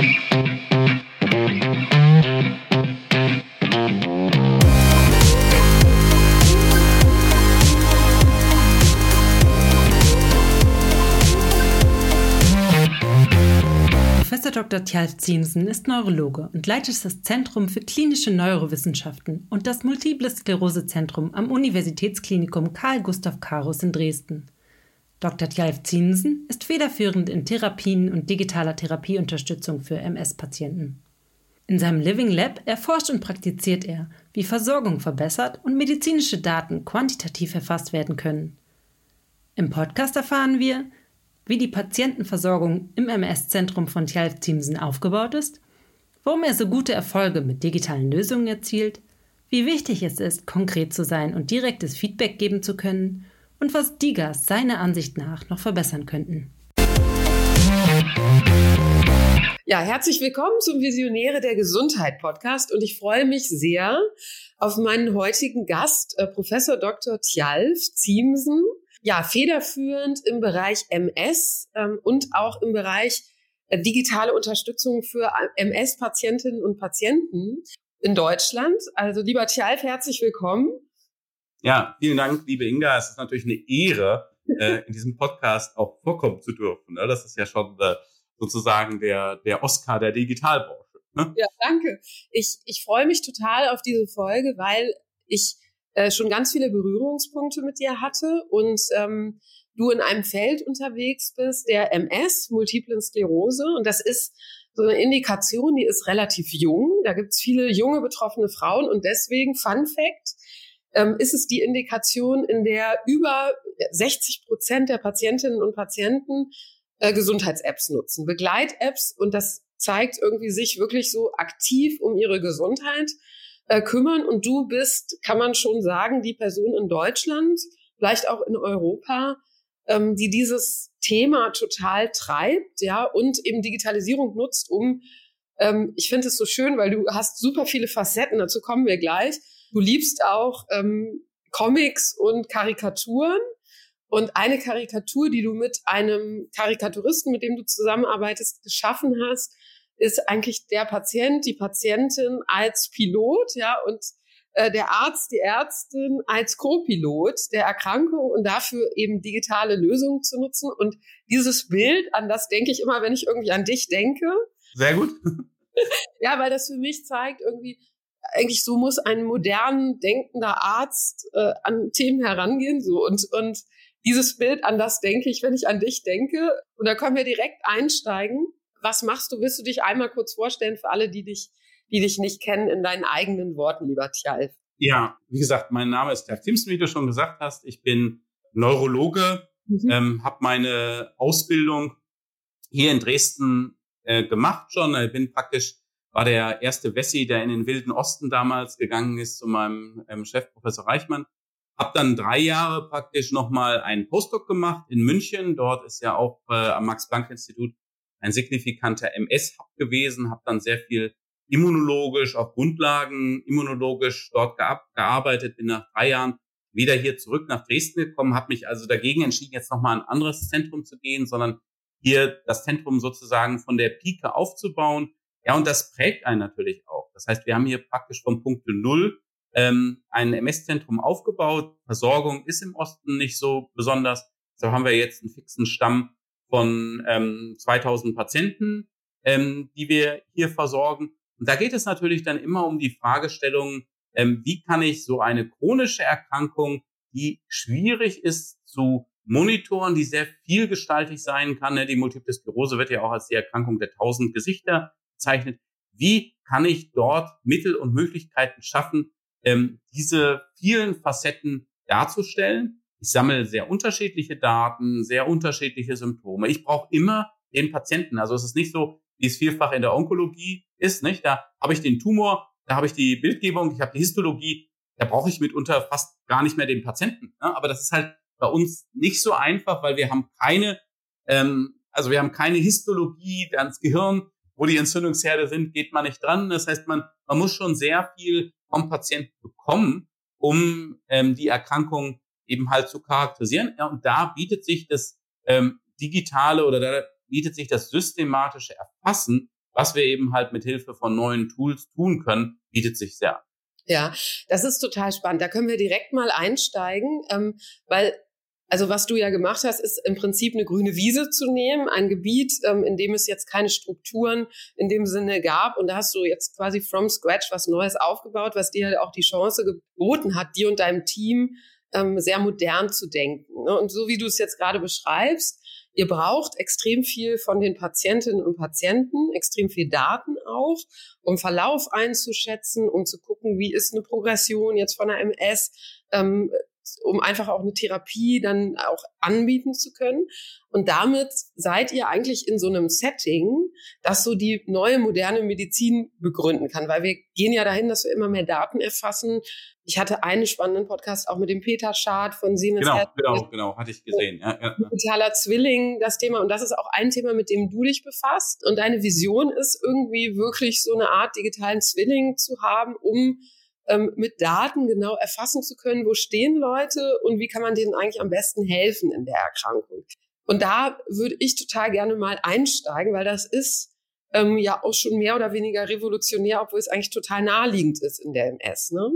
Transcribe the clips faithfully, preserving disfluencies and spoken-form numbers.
Professor Doktor Tjalf Ziemßen ist Neurologe und leitet das Zentrum für klinische Neurowissenschaften und das Multiple Sklerose-Zentrum am Universitätsklinikum Carl Gustav Karus in Dresden. Doktor Tjalf Ziemßen ist federführend in Therapien und digitaler Therapieunterstützung für M S-Patienten. In seinem Living Lab erforscht und praktiziert er, wie Versorgung verbessert und medizinische Daten quantitativ erfasst werden können. Im Podcast erfahren wir, wie die Patientenversorgung im M S-Zentrum von Tjalf Ziemßen aufgebaut ist, warum er so gute Erfolge mit digitalen Lösungen erzielt, wie wichtig es ist, konkret zu sein und direktes Feedback geben zu können und was D I G As seiner Ansicht nach noch verbessern könnten. Ja, herzlich willkommen zum Visionäre der Gesundheit Podcast und ich freue mich sehr auf meinen heutigen Gast, äh, Professor Doktor Tjalf Ziemßen. Ja, federführend im Bereich M S ähm, und auch im Bereich äh, digitale Unterstützung für M S-Patientinnen und Patienten in Deutschland. Also lieber Tjalf, herzlich willkommen. Ja, vielen Dank, liebe Inga. Es ist natürlich eine Ehre, äh, in diesem Podcast auch vorkommen zu dürfen. Ne? Das ist ja schon äh, sozusagen der der Oscar der Digitalbranche. Ne? Ja, danke. Ich ich freue mich total auf diese Folge, weil ich äh, schon ganz viele Berührungspunkte mit dir hatte und ähm, du in einem Feld unterwegs bist, der M S, Multiplen Sklerose. Und das ist so eine Indikation, die ist relativ jung. Da gibt es viele junge betroffene Frauen und deswegen, Fun Fact, ähm, ist es die Indikation, in der über sechzig Prozent der Patientinnen und Patienten äh, Gesundheits-Apps nutzen, Begleit-Apps, und das zeigt irgendwie sich wirklich so aktiv um ihre Gesundheit äh, kümmern. Und du bist, kann man schon sagen, die Person in Deutschland, vielleicht auch in Europa, ähm, die dieses Thema total treibt, ja, und eben Digitalisierung nutzt, um, ähm, ich finde es so schön, weil du hast super viele Facetten, dazu kommen wir gleich. Du liebst auch ähm, Comics und Karikaturen. Und eine Karikatur, die du mit einem Karikaturisten, mit dem du zusammenarbeitest, geschaffen hast, ist eigentlich der Patient, die Patientin als Pilot, ja, und äh, der Arzt, die Ärztin als Co-Pilot der Erkrankung und dafür eben digitale Lösungen zu nutzen. Und dieses Bild, an das denke ich immer, wenn ich irgendwie an dich denke. Sehr gut. Ja, weil das für mich zeigt irgendwie, eigentlich so muss ein modern denkender Arzt äh, an Themen herangehen, so, und und dieses Bild, an das denke ich, wenn ich an dich denke. Und da können wir direkt einsteigen. Was machst du? Willst du dich einmal kurz vorstellen für alle, die dich, die dich nicht kennen, in deinen eigenen Worten, lieber Tjalf? Ja, wie gesagt, mein Name ist Tjalf Ziemßen, wie du schon gesagt hast. Ich bin Neurologe, mhm. ähm, habe meine Ausbildung hier in Dresden äh, gemacht schon. Ich bin praktisch, war der erste Wessi, der in den Wilden Osten damals gegangen ist, zu meinem ähm, Chef, Professor Reichmann. Hab dann drei Jahre praktisch nochmal einen Postdoc gemacht in München. Dort ist ja auch äh, am Max-Planck-Institut ein signifikanter M S-Hub gewesen. Hab dann sehr viel immunologisch, auf Grundlagen immunologisch dort geab- gearbeitet. Bin nach drei Jahren wieder hier zurück nach Dresden gekommen. Habe mich also dagegen entschieden, jetzt nochmal ein anderes Zentrum zu gehen, sondern hier das Zentrum sozusagen von der Pike aufzubauen. Ja, und das prägt einen natürlich auch. Das heißt, wir haben hier praktisch vom Punkt Null ähm, ein M S-Zentrum aufgebaut. Versorgung ist im Osten nicht so besonders. So haben wir jetzt einen fixen Stamm von ähm, zweitausend Patienten, ähm, die wir hier versorgen. Und da geht es natürlich dann immer um die Fragestellung, ähm, wie kann ich so eine chronische Erkrankung, die schwierig ist zu monitoren, die sehr vielgestaltig sein kann. Ne? Die Multiple Sklerose wird ja auch als die Erkrankung der tausend Gesichter bezeichnet. Wie kann ich dort Mittel und Möglichkeiten schaffen, ähm, diese vielen Facetten darzustellen? Ich sammle sehr unterschiedliche Daten, sehr unterschiedliche Symptome. Ich brauche immer den Patienten. Also es ist nicht so, wie es vielfach in der Onkologie ist, nicht? Da habe ich den Tumor, da habe ich die Bildgebung, ich habe die Histologie. Da brauche ich mitunter fast gar nicht mehr den Patienten. Ne? Aber das ist halt bei uns nicht so einfach, weil wir haben keine, ähm, also wir haben keine Histologie ans Gehirn, wo die Entzündungsherde sind, geht man nicht dran. Das heißt, man man muss schon sehr viel vom Patienten bekommen, um ähm, die Erkrankung eben halt zu charakterisieren. Ja, und da bietet sich das ähm, digitale oder da bietet sich das systematische Erfassen was wir eben halt mit Hilfe von neuen Tools tun können, bietet sich sehr an. Ja, das ist total spannend. Da können wir direkt mal einsteigen, ähm, weil also was du ja gemacht hast, ist im Prinzip eine grüne Wiese zu nehmen, ein Gebiet, ähm, in dem es jetzt keine Strukturen in dem Sinne gab. Und da hast du jetzt quasi from scratch was Neues aufgebaut, was dir halt auch die Chance geboten hat, dir und deinem Team ähm, sehr modern zu denken. Ne? Und so wie du es jetzt gerade beschreibst, ihr braucht extrem viel von den Patientinnen und Patienten, extrem viel Daten auch, um Verlauf einzuschätzen, um zu gucken, wie ist eine Progression jetzt von einer M S, ähm, um einfach auch eine Therapie dann auch anbieten zu können. Und damit seid ihr eigentlich in so einem Setting, das so die neue moderne Medizin begründen kann, weil wir gehen ja dahin, dass wir immer mehr Daten erfassen. Ich hatte einen spannenden Podcast auch mit dem Peter Schad von Siemens. Genau, genau, genau, hatte ich gesehen. Ja, ja. Digitaler Zwilling, das Thema. Und das ist auch ein Thema, mit dem du dich befasst. Und deine Vision ist irgendwie wirklich so eine Art digitalen Zwilling zu haben, um ähm, mit Daten genau erfassen zu können, wo stehen Leute und wie kann man denen eigentlich am besten helfen in der Erkrankung. Und da würde ich total gerne mal einsteigen, weil das ist ähm, ja auch schon mehr oder weniger revolutionär, obwohl es eigentlich total naheliegend ist in der M S, ne?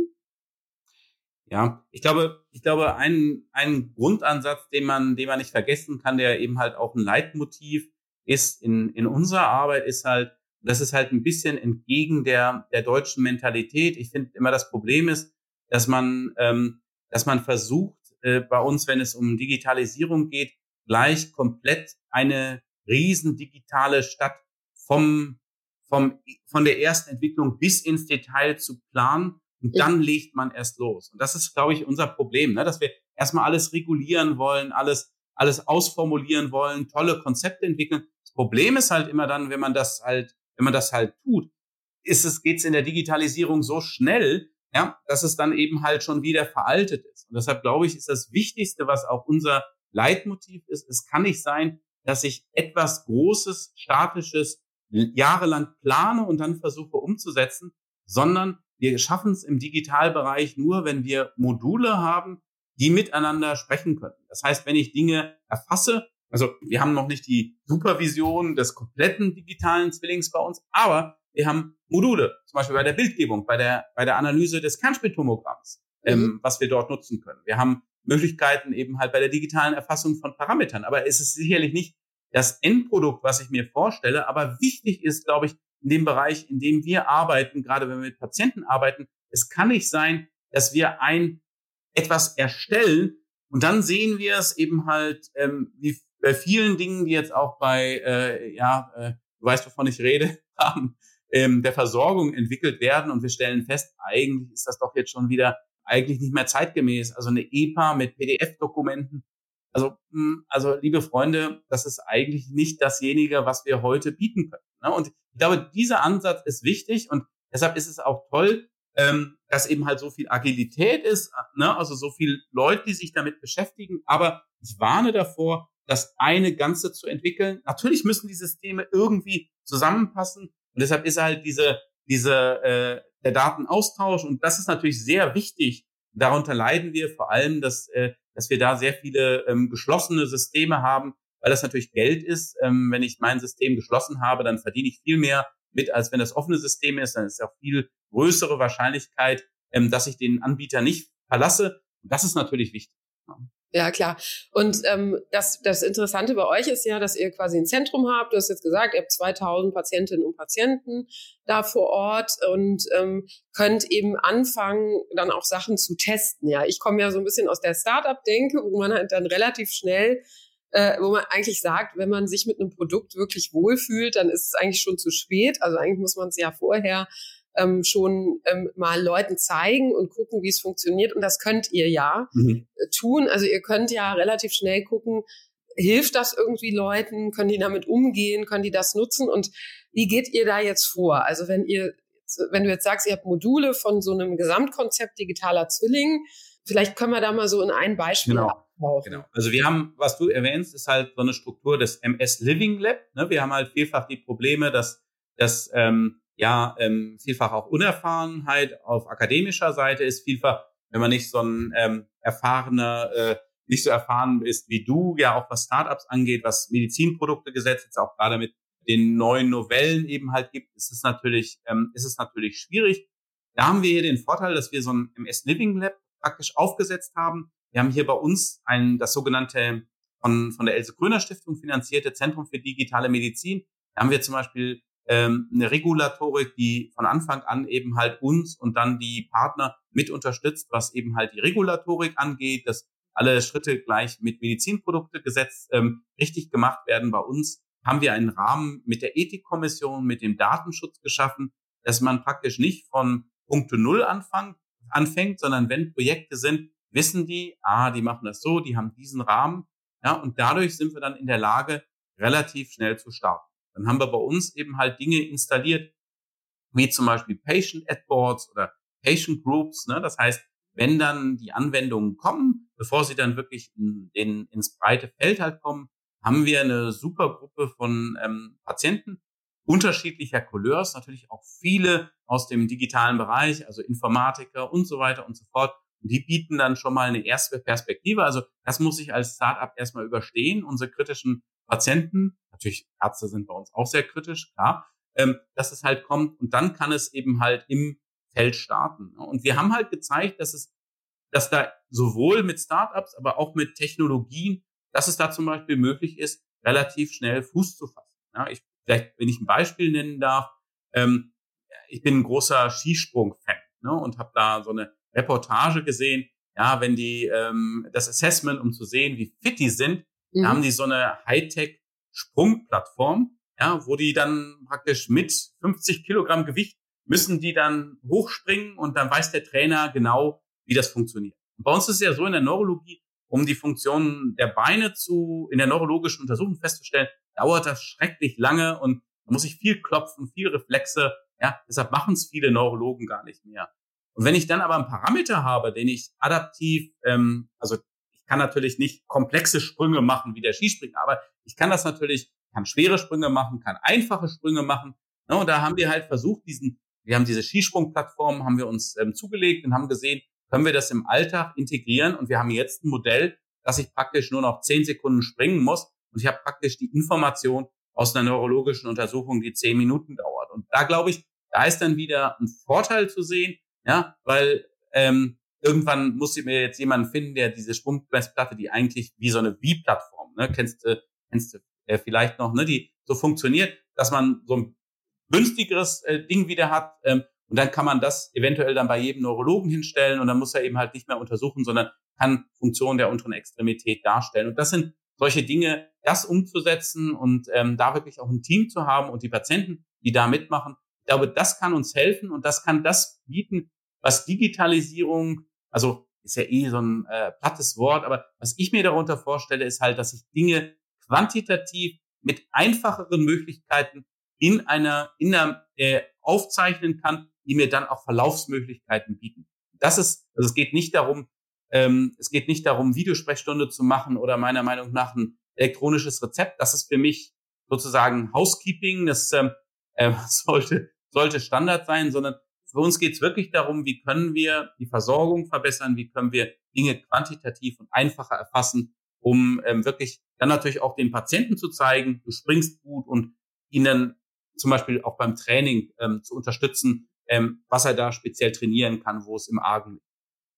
Ja, ich glaube, ich glaube, ein, ein Grundansatz, den man, den man nicht vergessen kann, der eben halt auch ein Leitmotiv ist in, in unserer Arbeit, ist halt, das ist halt ein bisschen entgegen der, der deutschen Mentalität. Ich finde immer, das Problem ist, dass man, ähm, dass man versucht, äh, bei uns, wenn es um Digitalisierung geht, gleich komplett eine riesen digitale Stadt vom, vom, von der ersten Entwicklung bis ins Detail zu planen. Und dann legt man erst los. Und das ist, glaube ich, unser Problem, ne? Dass wir erstmal alles regulieren wollen, alles, alles ausformulieren wollen, tolle Konzepte entwickeln. Das Problem ist halt immer dann, wenn man das halt, wenn man das halt tut, ist es, geht's in der Digitalisierung so schnell, ja, dass es dann eben halt schon wieder veraltet ist. Und deshalb glaube ich, ist das Wichtigste, was auch unser Leitmotiv ist, es kann nicht sein, dass ich etwas Großes, Statisches jahrelang plane und dann versuche umzusetzen, sondern wir schaffen es im Digitalbereich nur, wenn wir Module haben, die miteinander sprechen können. Das heißt, wenn ich Dinge erfasse, also wir haben noch nicht die Supervision des kompletten digitalen Zwillings bei uns, aber wir haben Module, zum Beispiel bei der Bildgebung, bei der bei der Analyse des Kernspintomogramms, ähm, mhm. was wir dort nutzen können. Wir haben Möglichkeiten eben halt bei der digitalen Erfassung von Parametern. Aber es ist sicherlich nicht das Endprodukt, was ich mir vorstelle. Aber wichtig ist, glaube ich, in dem Bereich, in dem wir arbeiten, gerade wenn wir mit Patienten arbeiten, es kann nicht sein, dass wir ein etwas erstellen und dann sehen wir es eben halt ähm, wie bei vielen Dingen, die jetzt auch bei, äh, ja, äh, du weißt, wovon ich rede, haben, ähm, der Versorgung entwickelt werden und wir stellen fest, eigentlich ist das doch jetzt schon wieder eigentlich nicht mehr zeitgemäß. Also eine E P A mit P D F-Dokumenten. Also, mh, also liebe Freunde, das ist eigentlich nicht dasjenige, was wir heute bieten können. Ne? Und ich glaube, dieser Ansatz ist wichtig und deshalb ist es auch toll, ähm, dass eben halt so viel Agilität ist, ne? Also so viel Leute, die sich damit beschäftigen. Aber ich warne davor, das eine Ganze zu entwickeln. Natürlich müssen die Systeme irgendwie zusammenpassen und deshalb ist halt diese diese äh, der Datenaustausch und das ist natürlich sehr wichtig. Darunter leiden wir vor allem, dass äh, dass wir da sehr viele ähm, geschlossene Systeme haben, weil das natürlich Geld ist. Ähm, wenn ich mein System geschlossen habe, dann verdiene ich viel mehr mit, als wenn das offene System ist. Dann ist es auch viel größere Wahrscheinlichkeit, ähm, dass ich den Anbieter nicht verlasse. Und das ist natürlich wichtig. Ja. Ja, klar. Und ähm, das, das Interessante bei euch ist ja, dass ihr quasi ein Zentrum habt. Du hast jetzt gesagt, ihr habt zweitausend Patientinnen und Patienten da vor Ort und ähm, könnt eben anfangen, dann auch Sachen zu testen. Ja, ich komme ja so ein bisschen aus der Start-up-Denke, wo man halt dann relativ schnell, äh, wo man eigentlich sagt, wenn man sich mit einem Produkt wirklich wohlfühlt, dann ist es eigentlich schon zu spät. Also eigentlich muss man es ja vorher Ähm, schon ähm, mal Leuten zeigen und gucken, wie es funktioniert. Und das könnt ihr ja mhm. tun. Also ihr könnt ja relativ schnell gucken, hilft das irgendwie Leuten? Können die damit umgehen? Können die das nutzen? Und wie geht ihr da jetzt vor? Also wenn ihr, wenn du jetzt sagst, ihr habt Module von so einem Gesamtkonzept digitaler Zwilling, vielleicht können wir da mal so in ein Beispiel genau. abtauchen. Genau. Also wir haben, was du erwähnst, ist halt so eine Struktur des M S Living Lab. Ne? Wir haben halt vielfach die Probleme, dass, dass ähm, ja, ähm, vielfach auch Unerfahrenheit auf akademischer Seite ist, vielfach, wenn man nicht so ein ähm, erfahrener, äh, nicht so erfahren ist wie du, ja auch was Startups angeht, was Medizinprodukte gesetzt, jetzt auch gerade mit den neuen Novellen eben halt gibt, ist es natürlich, ähm, ist es natürlich schwierig. Da haben wir hier den Vorteil, dass wir so ein M S Living Lab praktisch aufgesetzt haben. Wir haben hier bei uns ein, das sogenannte von, von der Else Kröner Stiftung finanzierte Zentrum für digitale Medizin. Da haben wir zum Beispiel ähm, eine Regulatorik, die von Anfang an eben halt uns und dann die Partner mit unterstützt, was eben halt die Regulatorik angeht, dass alle Schritte gleich mit Medizinproduktegesetz ähm, richtig gemacht werden. Bei uns haben wir einen Rahmen mit der Ethikkommission, mit dem Datenschutz geschaffen, dass man praktisch nicht von Punkte Null anfängt, anfängt, sondern wenn Projekte sind, wissen die, ah, die machen das so, die haben diesen Rahmen, ja, und dadurch sind wir dann in der Lage, relativ schnell zu starten. Dann haben wir bei uns eben halt Dinge installiert, wie zum Beispiel Patient Adboards oder Patient Groups, ne, das heißt, wenn dann die Anwendungen kommen, bevor sie dann wirklich in, in, ins breite Feld halt kommen, haben wir eine super Gruppe von ähm, Patienten unterschiedlicher Couleurs, natürlich auch viele aus dem digitalen Bereich, also Informatiker und so weiter und so fort. Und die bieten dann schon mal eine erste Perspektive. Also das muss ich als Startup erstmal überstehen. Unsere kritischen Patienten, natürlich Ärzte sind bei uns auch sehr kritisch, klar, ähm, dass es halt kommt. Und dann kann es eben halt im Feld starten. Und wir haben halt gezeigt, dass es, dass da sowohl mit Startups, aber auch mit Technologien, dass es da zum Beispiel möglich ist, relativ schnell Fuß zu fassen. Ja, ich, vielleicht, wenn ich ein Beispiel nennen darf, ähm, ich bin ein großer Skisprung-Fan, ne, und habe da so eine Reportage gesehen. Ja, wenn die ähm, das Assessment, um zu sehen, wie fit die sind, mhm. da haben die so eine Hightech-Sprungplattform, ja, wo die dann praktisch mit fünfzig Kilogramm Gewicht müssen die dann hochspringen und dann weiß der Trainer genau, wie das funktioniert. Und bei uns ist es ja so in der Neurologie, um die Funktionen der Beine zu in der neurologischen Untersuchung festzustellen, dauert das schrecklich lange und da muss ich viel klopfen, viel Reflexe. Ja, deshalb machen es viele Neurologen gar nicht mehr. Und wenn ich dann aber einen Parameter habe, den ich adaptiv, ähm, also ich kann natürlich nicht komplexe Sprünge machen wie der Skispringer, aber ich kann das natürlich, kann schwere Sprünge machen, kann einfache Sprünge machen. Ja, und da haben wir halt versucht, diesen Wir haben diese Skisprungplattform, haben wir uns ähm, zugelegt und haben gesehen, können wir das im Alltag integrieren? Und wir haben jetzt ein Modell, dass ich praktisch nur noch zehn Sekunden springen muss. Und ich habe praktisch die Information aus einer neurologischen Untersuchung, die zehn Minuten dauert. Und da glaube ich, da ist dann wieder ein Vorteil zu sehen, ja, weil ähm, irgendwann muss ich mir jetzt jemanden finden, der diese Sprungmessplatte, die eigentlich wie so eine Wii-Plattform, ne, kennst du, kennst du äh, vielleicht noch, ne, die so funktioniert, dass man so ein günstigeres äh, Ding wieder hat, ähm, und dann kann man das eventuell dann bei jedem Neurologen hinstellen und dann muss er eben halt nicht mehr untersuchen, sondern kann Funktionen der unteren Extremität darstellen. Und das sind solche Dinge, das umzusetzen und ähm, da wirklich auch ein Team zu haben und die Patienten, die da mitmachen. Ich glaube, das kann uns helfen und das kann das bieten, was Digitalisierung, also ist ja eh so ein äh, plattes Wort, aber was ich mir darunter vorstelle, ist halt, dass ich Dinge quantitativ mit einfacheren Möglichkeiten in einer, in einer äh, aufzeichnen kann, die mir dann auch Verlaufsmöglichkeiten bieten. Das ist, also es geht nicht darum, ähm, es geht nicht darum, Videosprechstunde zu machen oder meiner Meinung nach ein elektronisches Rezept. Das ist für mich sozusagen Housekeeping. Das ähm, äh, sollte sollte Standard sein, sondern für uns geht es wirklich darum, wie können wir die Versorgung verbessern, wie können wir Dinge quantitativ und einfacher erfassen, um ähm, wirklich dann natürlich auch den Patienten zu zeigen, du springst gut und ihnen zum Beispiel auch beim Training ähm, zu unterstützen, ähm, was er da speziell trainieren kann, wo es im Argen liegt.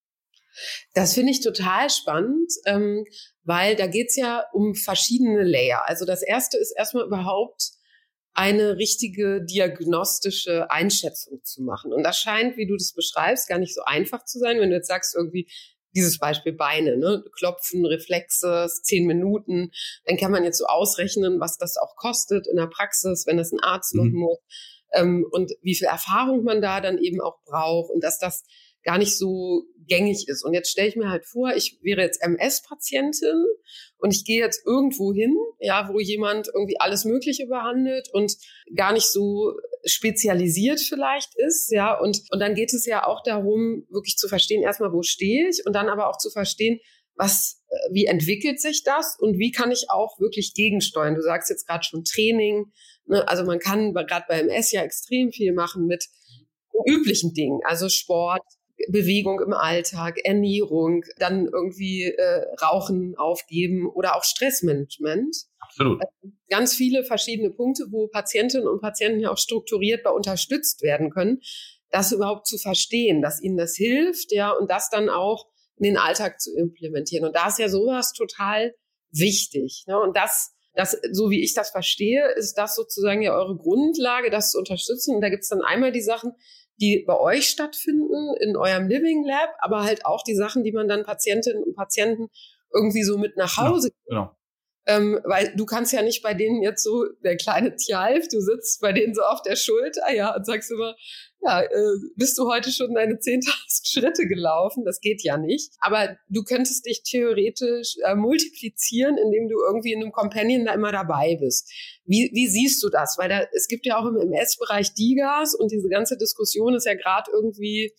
Das finde ich total spannend, ähm, weil da geht's ja um verschiedene Layer. Also das erste ist erstmal überhaupt eine richtige diagnostische Einschätzung zu machen. Und das scheint, wie du das beschreibst, gar nicht so einfach zu sein, wenn du jetzt sagst, irgendwie dieses Beispiel Beine, ne, Klopfen, Reflexe, zehn Minuten, dann kann man jetzt so ausrechnen, was das auch kostet in der Praxis, wenn das ein Arzt machen muss, ähm, und wie viel Erfahrung man da dann eben auch braucht und dass das gar nicht so gängig ist. Und jetzt stelle ich mir halt vor, ich wäre jetzt M S-Patientin und ich gehe jetzt irgendwo hin, ja, wo jemand irgendwie alles Mögliche behandelt und gar nicht so spezialisiert vielleicht ist, ja, und, und dann geht es ja auch darum, wirklich zu verstehen, erstmal, wo stehe ich und dann aber auch zu verstehen, was, wie entwickelt sich das und wie kann ich auch wirklich gegensteuern? Du sagst jetzt gerade schon Training, ne? Also man kann gerade bei M S ja extrem viel machen mit üblichen Dingen, also Sport, Bewegung im Alltag, Ernährung, dann irgendwie äh, Rauchen aufgeben oder auch Stressmanagement. Absolut. Ganz viele verschiedene Punkte, wo Patientinnen und Patienten ja auch strukturiert bei unterstützt werden können, das überhaupt zu verstehen, dass ihnen das hilft, ja, und das dann auch in den Alltag zu implementieren. Und da ist ja sowas total wichtig, ne? Und das, das, so wie ich das verstehe, ist das sozusagen ja eure Grundlage, das zu unterstützen. Und da gibt's dann einmal die Sachen, die bei euch stattfinden, in eurem Living Lab, aber halt auch die Sachen, die man dann Patientinnen und Patienten irgendwie so mit nach Hause Genau, genau. Ähm, weil du kannst ja nicht bei denen jetzt so, der kleine Tjalf, du sitzt bei denen so auf der Schulter, ja, und sagst immer, ja, äh, bist du heute schon deine zehntausend Schritte gelaufen? Das geht ja nicht. Aber du könntest dich theoretisch äh, multiplizieren, indem du irgendwie in einem Companion da immer dabei bist. Wie, wie siehst du das? Weil da, es gibt ja auch im M S-Bereich DIGAs und diese ganze Diskussion ist ja gerade irgendwie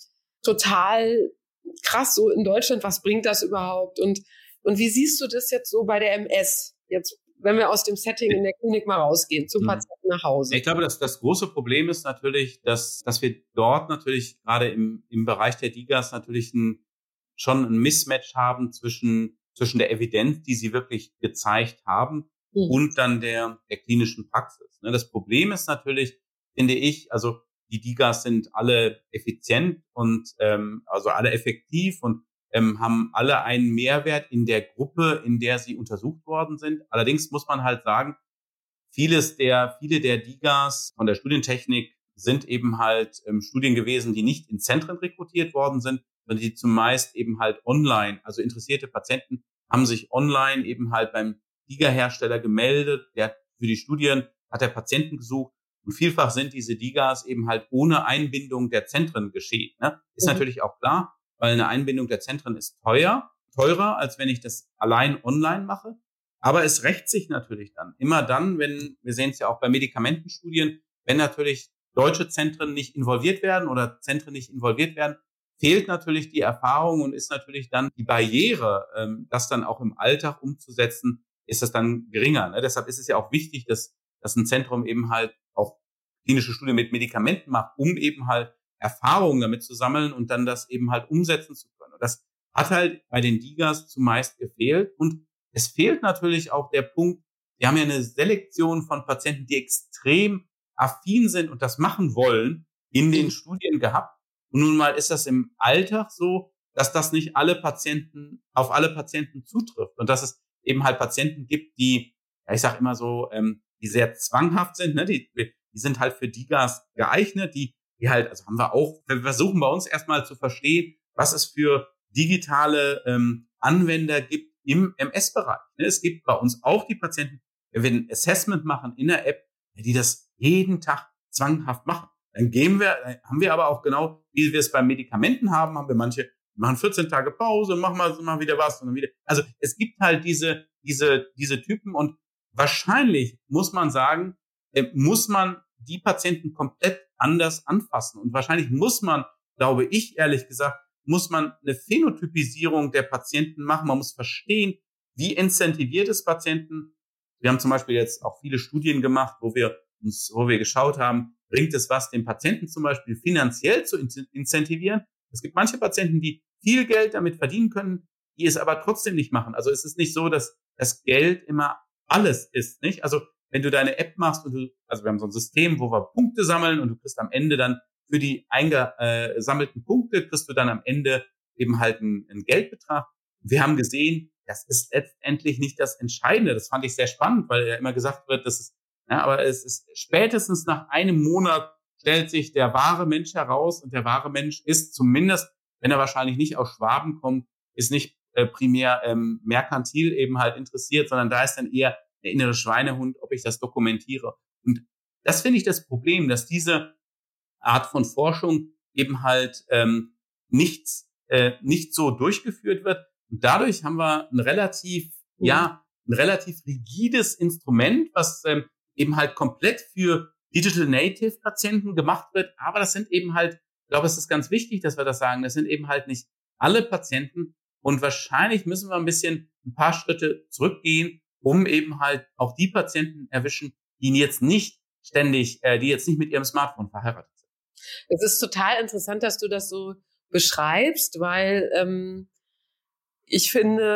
total krass so in Deutschland. Was bringt das überhaupt? Und, und wie siehst du das jetzt so bei der M S? Jetzt, wenn wir aus dem Setting in der Klinik mal rausgehen, zum Patienten nach Hause. Ich glaube, dass das große Problem ist natürlich, dass, dass wir dort natürlich gerade im, im Bereich der DIGAs natürlich ein, schon ein Mismatch haben zwischen, zwischen der Evidenz, die sie wirklich gezeigt haben, mhm. und dann der, der klinischen Praxis. Das Problem ist natürlich, finde ich, also die DIGAs sind alle effizient und ähm, also alle effektiv und Ähm, haben alle einen Mehrwert in der Gruppe, in der sie untersucht worden sind. Allerdings muss man halt sagen, vieles der, viele der DIGAs von der Studientechnik sind eben halt ähm, Studien gewesen, die nicht in Zentren rekrutiert worden sind, sondern die zumeist eben halt online, also interessierte Patienten haben sich online eben halt beim DIGA-Hersteller gemeldet, der hat für die Studien hat er Patienten gesucht und vielfach sind diese DIGAs eben halt ohne Einbindung der Zentren geschehen. Ne? Ist mhm. natürlich auch klar, weil eine Einbindung der Zentren ist teuer, teurer, als wenn ich das allein online mache. Aber es rächt sich natürlich dann. Immer dann, wenn, wir sehen es ja auch bei Medikamentenstudien, wenn natürlich deutsche Zentren nicht involviert werden oder Zentren nicht involviert werden, fehlt natürlich die Erfahrung und ist natürlich dann die Barriere, das dann auch im Alltag umzusetzen, ist das dann geringer. Ne? Deshalb ist es ja auch wichtig, dass, dass ein Zentrum eben halt auch klinische Studien mit Medikamenten macht, um eben halt Erfahrungen damit zu sammeln und dann das eben halt umsetzen zu können. Und das hat halt bei den DIGAs zumeist gefehlt. Und es fehlt natürlich auch der Punkt, wir haben ja eine Selektion von Patienten, die extrem affin sind und das machen wollen, in den Studien gehabt. Und nun mal ist das im Alltag so, dass das nicht alle Patienten, auf alle Patienten zutrifft. Und dass es eben halt Patienten gibt, die, ja, ich sage immer so, ähm, die sehr zwanghaft sind, ne? die, die sind halt für DIGAs geeignet, die die halt, also haben wir auch, wir versuchen bei uns erstmal zu verstehen, was es für digitale ähm, Anwender gibt im M S-Bereich. Es gibt bei uns auch die Patienten, wenn wir ein Assessment machen in der App, die das jeden Tag zwanghaft machen. Dann gehen wir, haben wir aber auch genau, wie wir es bei Medikamenten haben, haben wir manche, machen vierzehn Tage Pause, machen wir mal wieder was und dann wieder. Also es gibt halt diese, diese, diese Typen und wahrscheinlich muss man sagen, äh, muss man die Patienten komplett anders anfassen. Und wahrscheinlich muss man, glaube ich, ehrlich gesagt, muss man eine Phänotypisierung der Patienten machen. Man muss verstehen, wie incentiviert es Patienten. Wir haben zum Beispiel jetzt auch viele Studien gemacht, wo wir uns, wo wir geschaut haben, bringt es was, den Patienten zum Beispiel finanziell zu incentivieren. Es gibt manche Patienten, die viel Geld damit verdienen können, die es aber trotzdem nicht machen. Also es ist nicht so, dass das Geld immer alles ist, nicht? Also wenn du deine App machst und du, also wir haben so ein System, wo wir Punkte sammeln und du kriegst am Ende dann für die eingesammelten Punkte, kriegst du dann am Ende eben halt einen, einen Geldbetrag. Wir haben gesehen, das ist letztendlich nicht das Entscheidende. Das fand ich sehr spannend, weil ja immer gesagt wird, dass es, ja, aber es ist spätestens nach einem Monat stellt sich der wahre Mensch heraus und der wahre Mensch ist zumindest, wenn er wahrscheinlich nicht aus Schwaben kommt, ist nicht äh, primär ähm, merkantil eben halt interessiert, sondern da ist dann eher der innere Schweinehund, ob ich das dokumentiere. Und das finde ich das Problem, dass diese Art von Forschung eben halt ähm, nicht, äh, nicht so durchgeführt wird. Und dadurch haben wir ein relativ, mhm. ja, ein relativ rigides Instrument, was ähm, eben halt komplett für Digital Native Patienten gemacht wird. Aber das sind eben halt, ich glaube, es ist ganz wichtig, dass wir das sagen, das sind eben halt nicht alle Patienten. Und wahrscheinlich müssen wir ein bisschen ein paar Schritte zurückgehen, um eben halt auch die Patienten erwischen, die jetzt nicht ständig, äh, die jetzt nicht mit ihrem Smartphone verheiratet sind. Es ist total interessant, dass du das so beschreibst, weil ähm, ich finde,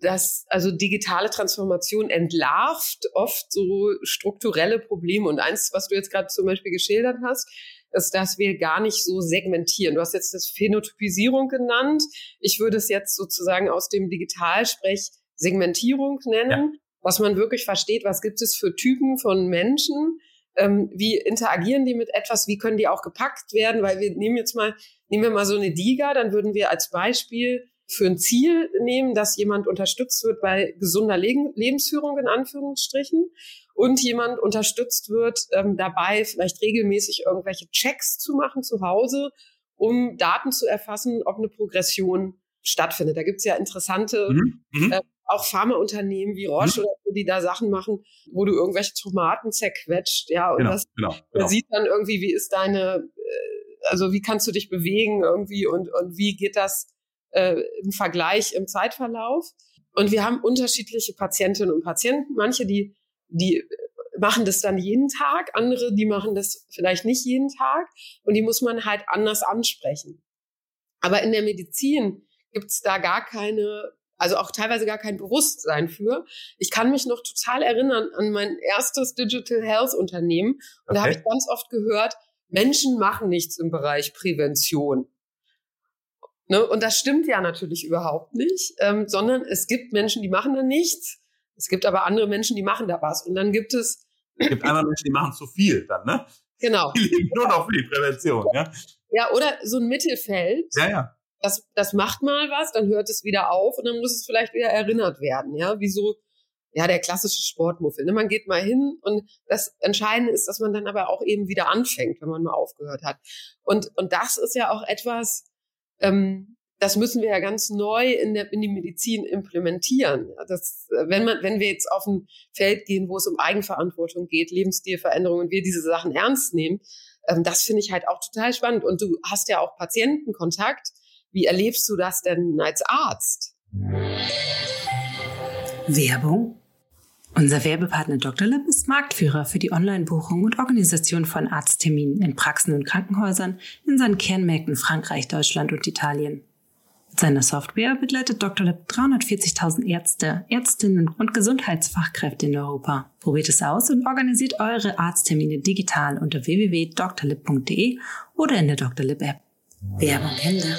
dass also digitale Transformation entlarvt oft so strukturelle Probleme. Und eins, was du jetzt gerade zum Beispiel geschildert hast, ist, dass wir gar nicht so segmentieren. Du hast jetzt das Phänotypisierung genannt. Ich würde es jetzt sozusagen aus dem Digitalsprech Segmentierung nennen, ja. Dass man wirklich versteht, was gibt es für Typen von Menschen, ähm, wie interagieren die mit etwas, wie können die auch gepackt werden, weil wir nehmen jetzt mal, nehmen wir mal so eine DIGA, dann würden wir als Beispiel für ein Ziel nehmen, dass jemand unterstützt wird bei gesunder Le- Lebensführung in Anführungsstrichen und jemand unterstützt wird ähm, dabei, vielleicht regelmäßig irgendwelche Checks zu machen zu Hause, um Daten zu erfassen, ob eine Progression stattfindet. Da gibt's ja interessante, mhm. äh, auch Pharmaunternehmen wie Roche mhm. oder so, die da Sachen machen, wo du irgendwelche Tomaten zerquetscht, ja, und genau, das genau, genau. Man sieht dann irgendwie, wie ist deine, äh, also wie kannst du dich bewegen irgendwie und und wie geht das äh, im Vergleich im Zeitverlauf. Und wir haben unterschiedliche Patientinnen und Patienten. Manche, die die machen das dann jeden Tag, andere, die machen das vielleicht nicht jeden Tag und die muss man halt anders ansprechen. Aber in der Medizin gibt's da gar keine, also auch teilweise gar kein Bewusstsein für. Ich kann mich noch total erinnern an mein erstes Digital Health Unternehmen und okay. Da habe ich ganz oft gehört, Menschen machen nichts im Bereich Prävention. Ne? Und das stimmt ja natürlich überhaupt nicht, ähm, sondern es gibt Menschen, die machen da nichts. Es gibt aber andere Menschen, die machen da was. Und dann gibt es... Es gibt andere Menschen, die machen zu viel dann, ne? Genau. Die leben nur noch für die Prävention, ja? Ja, oder so ein Mittelfeld. Ja, ja. Das, das macht mal was, dann hört es wieder auf und dann muss es vielleicht wieder erinnert werden, ja? Wie so, ja, der klassische Sportmuffel. Ne? Man geht mal hin und das Entscheidende ist, dass man dann aber auch eben wieder anfängt, wenn man mal aufgehört hat. Und, und das ist ja auch etwas, ähm, das müssen wir ja ganz neu in der, in die Medizin implementieren. Das, wenn man, wenn wir jetzt auf ein Feld gehen, wo es um Eigenverantwortung geht, Lebensstilveränderung und wir diese Sachen ernst nehmen, ähm, das finde ich halt auch total spannend. Und du hast ja auch Patientenkontakt. Wie erlebst du das denn als Arzt? Werbung. Unser Werbepartner Doktor Lib ist Marktführer für die Online-Buchung und Organisation von Arztterminen in Praxen und Krankenhäusern in seinen Kernmärkten Frankreich, Deutschland und Italien. Mit seiner Software begleitet Doktor Lib dreihundertvierzigtausend Ärzte, Ärztinnen und Gesundheitsfachkräfte in Europa. Probiert es aus und organisiert eure Arzttermine digital unter w w w punkt doktorlib punkt d e oder in der Doktor Lib App. Werbung Ende.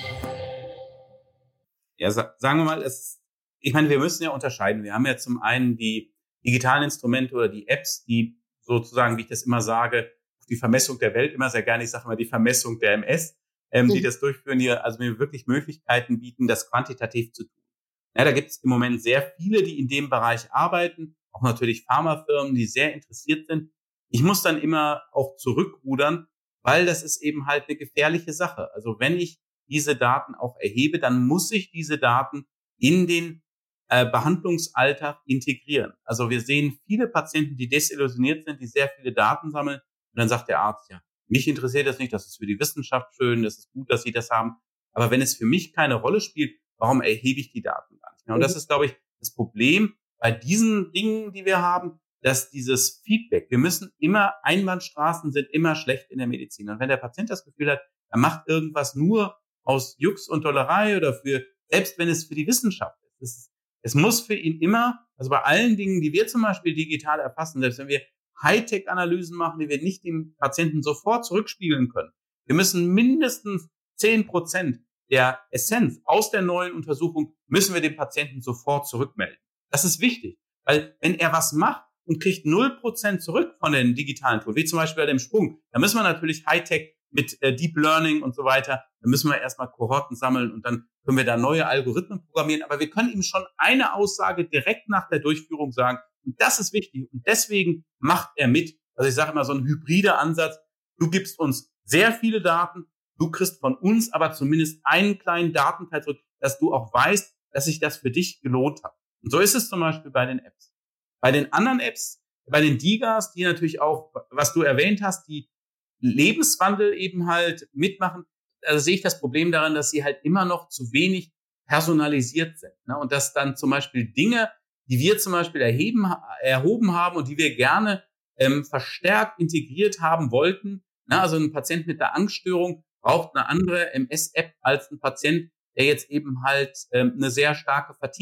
Ja, sa- sagen wir mal, es Ich meine, wir müssen ja unterscheiden. Wir haben ja zum einen die digitalen Instrumente oder die Apps, die sozusagen, wie ich das immer sage, die Vermessung der Welt immer sehr gerne, ich sage immer die Vermessung der M S, ähm, mhm. die das durchführen, die also mir wirklich Möglichkeiten bieten, das quantitativ zu tun. Ja, da gibt es im Moment sehr viele, die in dem Bereich arbeiten, auch natürlich Pharmafirmen, die sehr interessiert sind. Ich muss dann immer auch zurückrudern, weil das ist eben halt eine gefährliche Sache. Also wenn ich diese Daten auch erhebe, dann muss ich diese Daten in den äh, Behandlungsalltag integrieren. Also wir sehen viele Patienten, die desillusioniert sind, die sehr viele Daten sammeln. Und dann sagt der Arzt, ja, mich interessiert das nicht, das ist für die Wissenschaft schön, das ist gut, dass Sie das haben. Aber wenn es für mich keine Rolle spielt, warum erhebe ich die Daten gar nicht mehr? Und das ist, glaube ich, das Problem bei diesen Dingen, die wir haben, dass dieses Feedback, wir müssen immer, Einbahnstraßen sind immer schlecht in der Medizin. Und wenn der Patient das Gefühl hat, er macht irgendwas nur aus Jux und Dollerei oder für, selbst wenn es für die Wissenschaft ist, es, es muss für ihn immer, also bei allen Dingen, die wir zum Beispiel digital erfassen, selbst wenn wir Hightech-Analysen machen, die wir nicht dem Patienten sofort zurückspiegeln können, wir müssen mindestens zehn Prozent der Essenz aus der neuen Untersuchung müssen wir dem Patienten sofort zurückmelden. Das ist wichtig, weil wenn er was macht und kriegt null Prozent zurück von den digitalen Tools, wie zum Beispiel bei dem Sprung, da müssen wir natürlich Hightech mit äh, Deep Learning und so weiter, da müssen wir erstmal Kohorten sammeln und dann können wir da neue Algorithmen programmieren, aber wir können ihm schon eine Aussage direkt nach der Durchführung sagen und das ist wichtig und deswegen macht er mit. Also ich sage immer so ein hybrider Ansatz, du gibst uns sehr viele Daten, du kriegst von uns aber zumindest einen kleinen Datenteil zurück, dass du auch weißt, dass sich das für dich gelohnt hat. Und so ist es zum Beispiel bei den Apps. Bei den anderen Apps, bei den DIGAs, die natürlich auch, was du erwähnt hast, die Lebenswandel eben halt mitmachen, also sehe ich das Problem darin, dass sie halt immer noch zu wenig personalisiert sind. Ne? Und dass dann zum Beispiel Dinge, die wir zum Beispiel erheben, erhoben haben und die wir gerne ähm, verstärkt integriert haben wollten, ne? Also ein Patient mit der Angststörung braucht eine andere M S-App als ein Patient, der jetzt eben halt ähm, eine sehr starke Fatigue hat.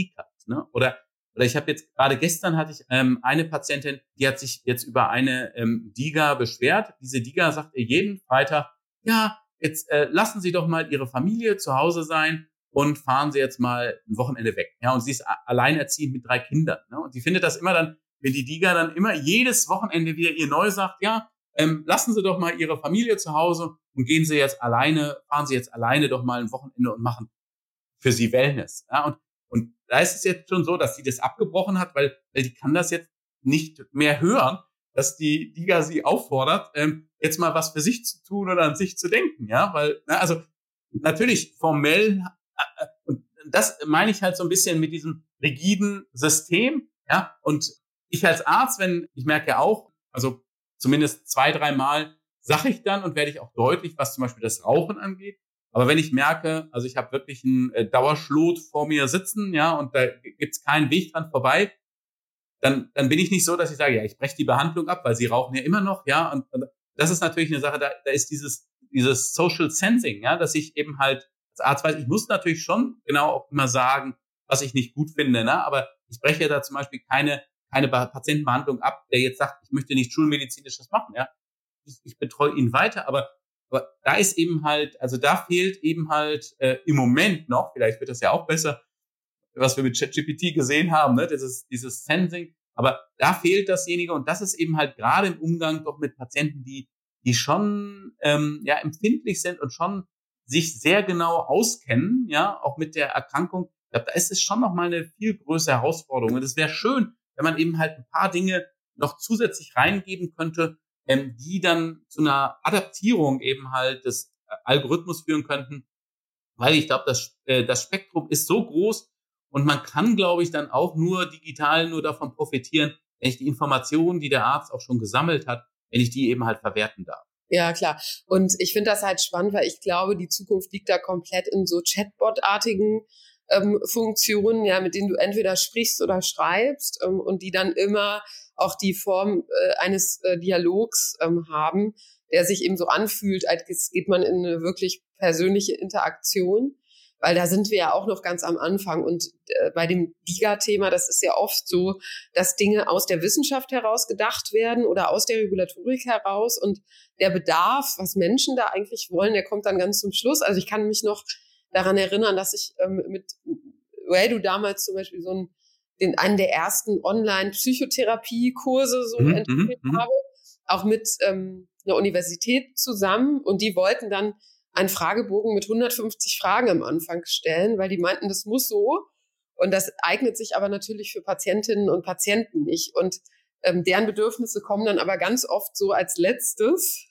Ne? Oder oder ich habe jetzt gerade gestern hatte ich ähm, eine Patientin, die hat sich jetzt über eine ähm, DIGA beschwert. Diese DIGA sagt ihr jeden Freitag, ja, jetzt äh, lassen Sie doch mal Ihre Familie zu Hause sein und fahren Sie jetzt mal ein Wochenende weg. Ja, und sie ist alleinerziehend mit drei Kindern. Ne? Und die findet das immer dann, wenn die DIGA dann immer jedes Wochenende wieder ihr neu sagt, ja, ähm, lassen Sie doch mal Ihre Familie zu Hause und gehen Sie jetzt alleine, fahren Sie jetzt alleine doch mal ein Wochenende und machen für Sie Wellness. Ja, und Und da ist es jetzt schon so, dass sie das abgebrochen hat, weil, weil die kann das jetzt nicht mehr hören, dass die DIGA sie auffordert, ähm, jetzt mal was für sich zu tun oder an sich zu denken, ja, weil, na, also natürlich formell, äh, und das meine ich halt so ein bisschen mit diesem rigiden System, ja, und ich als Arzt, wenn ich merke auch, also zumindest zwei, dreimal sage ich dann und werde ich auch deutlich, was zum Beispiel das Rauchen angeht. Aber wenn ich merke, also ich habe wirklich einen äh, Dauerschlot vor mir sitzen, ja, und da gibt's keinen Weg dran vorbei, dann dann bin ich nicht so, dass ich sage, ja, ich breche die Behandlung ab, weil sie rauchen ja immer noch, ja, und, und das ist natürlich eine Sache, da, da ist dieses dieses Social Sensing, ja, dass ich eben halt als Arzt weiß, ich muss natürlich schon genau auch immer sagen, was ich nicht gut finde, ne, aber ich breche da zum Beispiel keine keine Patientenbehandlung ab, der jetzt sagt, ich möchte nicht schulmedizinisches machen, ja, ich, ich betreue ihn weiter, aber Aber da ist eben halt, also da fehlt eben halt äh, im Moment noch, vielleicht wird das ja auch besser, was wir mit ChatGPT gesehen haben, ne, dieses dieses Sensing, aber da fehlt dasjenige und das ist eben halt gerade im Umgang doch mit Patienten, die die schon ähm, ja empfindlich sind und schon sich sehr genau auskennen, ja, auch mit der Erkrankung. Ich glaube, da ist es schon noch mal eine viel größere Herausforderung und es wäre schön, wenn man eben halt ein paar Dinge noch zusätzlich reingeben könnte, ähm, die dann zu einer Adaptierung eben halt des äh, Algorithmus führen könnten, weil ich glaube, das, äh, das Spektrum ist so groß und man kann, glaube ich, dann auch nur digital nur davon profitieren, wenn ich die Informationen, die der Arzt auch schon gesammelt hat, wenn ich die eben halt verwerten darf. Ja, klar. Und ich finde das halt spannend, weil ich glaube, die Zukunft liegt da komplett in so Chatbot-artigen ähm, Funktionen, ja, mit denen du entweder sprichst oder schreibst ähm, und die dann immer auch die Form äh, eines äh, Dialogs ähm, haben, der sich eben so anfühlt, als geht man in eine wirklich persönliche Interaktion, weil da sind wir ja auch noch ganz am Anfang und äh, bei dem DIGA-Thema, das ist ja oft so, dass Dinge aus der Wissenschaft heraus gedacht werden oder aus der Regulatorik heraus und der Bedarf, was Menschen da eigentlich wollen, der kommt dann ganz zum Schluss. Also ich kann mich noch daran erinnern, dass ich ähm, mit Redu damals zum Beispiel so einen, den, einen der ersten Online-Psychotherapie-Kurse so Mhm, entwickelt mhm, habe, auch mit ähm, einer Universität zusammen und die wollten dann einen Fragebogen mit hundertfünfzig Fragen am Anfang stellen, weil die meinten, das muss so und das eignet sich aber natürlich für Patientinnen und Patienten nicht und ähm, deren Bedürfnisse kommen dann aber ganz oft so als letztes,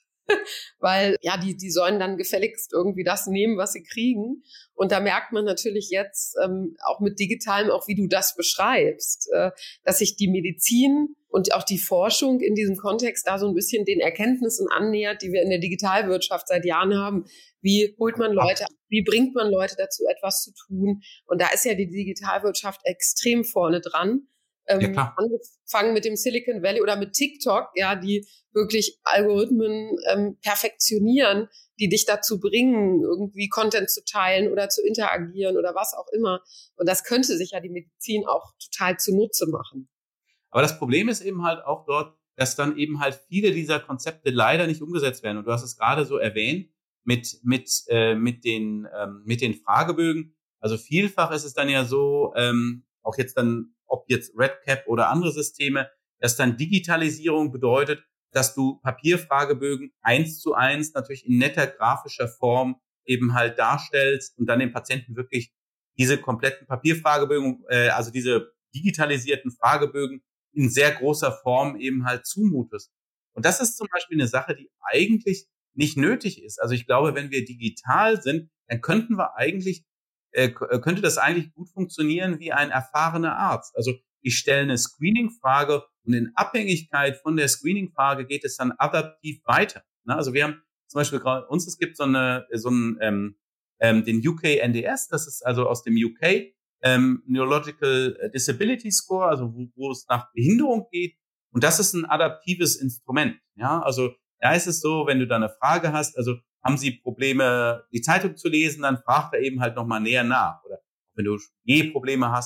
weil ja, die die sollen dann gefälligst irgendwie das nehmen, was sie kriegen. Und da merkt man natürlich jetzt ähm, auch mit Digitalem, auch wie du das beschreibst, äh, dass sich die Medizin und auch die Forschung in diesem Kontext da so ein bisschen den Erkenntnissen annähert, die wir in der Digitalwirtschaft seit Jahren haben. Wie holt man Leute, wie bringt man Leute dazu, etwas zu tun? Und da ist ja die Digitalwirtschaft extrem vorne dran. Ähm, ja, klar. Angefangen mit dem Silicon Valley oder mit TikTok, ja, die wirklich Algorithmen ähm, perfektionieren, die dich dazu bringen, irgendwie Content zu teilen oder zu interagieren oder was auch immer. Und das könnte sich ja die Medizin auch total zunutze machen. Aber das Problem ist eben halt auch dort, dass dann eben halt viele dieser Konzepte leider nicht umgesetzt werden. Und du hast es gerade so erwähnt mit mit äh, mit den ähm, mit den Fragebögen. Also vielfach ist es dann ja so, ähm, auch jetzt dann, ob jetzt RedCap oder andere Systeme, dass dann Digitalisierung bedeutet, dass du Papierfragebögen eins zu eins natürlich in netter grafischer Form eben halt darstellst und dann dem Patienten wirklich diese kompletten Papierfragebögen, äh, also diese digitalisierten Fragebögen in sehr großer Form eben halt zumutest. Und das ist zum Beispiel eine Sache, die eigentlich nicht nötig ist. Also ich glaube, wenn wir digital sind, dann könnten wir eigentlich, äh, könnte das eigentlich gut funktionieren wie ein erfahrener Arzt. Also ich stelle eine Screening-Frage und in Abhängigkeit von der Screening-Frage geht es dann adaptiv weiter. Ne? Also wir haben zum Beispiel gerade uns, es gibt so eine, so einen, ähm, ähm, den U K N D S, das ist also aus dem U K, ähm, Neurological Disability Score, also wo, wo es nach Behinderung geht. Und das ist ein adaptives Instrument. Ja, also da ist es so, wenn du da eine Frage hast, also haben Sie Probleme, die Zeitung zu lesen, dann fragt er eben halt nochmal näher nach. Oder wenn du Gehprobleme hast,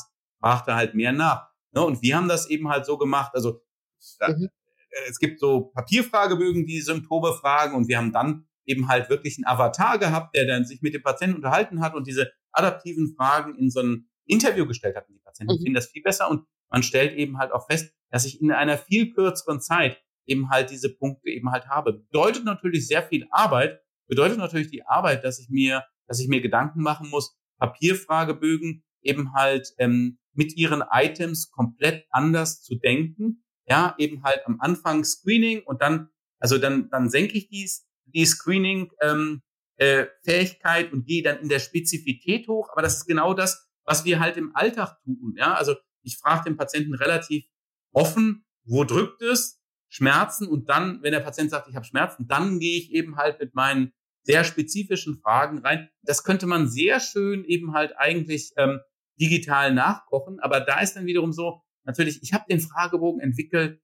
fragte halt mehr nach. Ne? Und wir haben das eben halt so gemacht, also da, mhm. es gibt so Papierfragebögen, die Symptome fragen und wir haben dann eben halt wirklich einen Avatar gehabt, der dann sich mit dem Patienten unterhalten hat und diese adaptiven Fragen in so ein Interview gestellt hat. Und die Patienten mhm. finden das viel besser und man stellt eben halt auch fest, dass ich in einer viel kürzeren Zeit eben halt diese Punkte eben halt habe. Bedeutet natürlich sehr viel Arbeit, bedeutet natürlich die Arbeit, dass ich mir, dass ich mir Gedanken machen muss, Papierfragebögen eben halt ähm, mit ihren Items komplett anders zu denken. Ja, eben halt am Anfang Screening und dann, also dann, dann senke ich dies, die Screening ähm, äh, Fähigkeit und gehe dann in der Spezifität hoch. Aber das ist genau das, was wir halt im Alltag tun. Ja, also ich frage den Patienten relativ offen, wo drückt es, Schmerzen und dann, wenn der Patient sagt, ich habe Schmerzen, dann gehe ich eben halt mit meinen sehr spezifischen Fragen rein. Das könnte man sehr schön eben halt eigentlich ähm, digital nachkochen. Aber da ist dann wiederum so, natürlich, ich habe den Fragebogen entwickelt,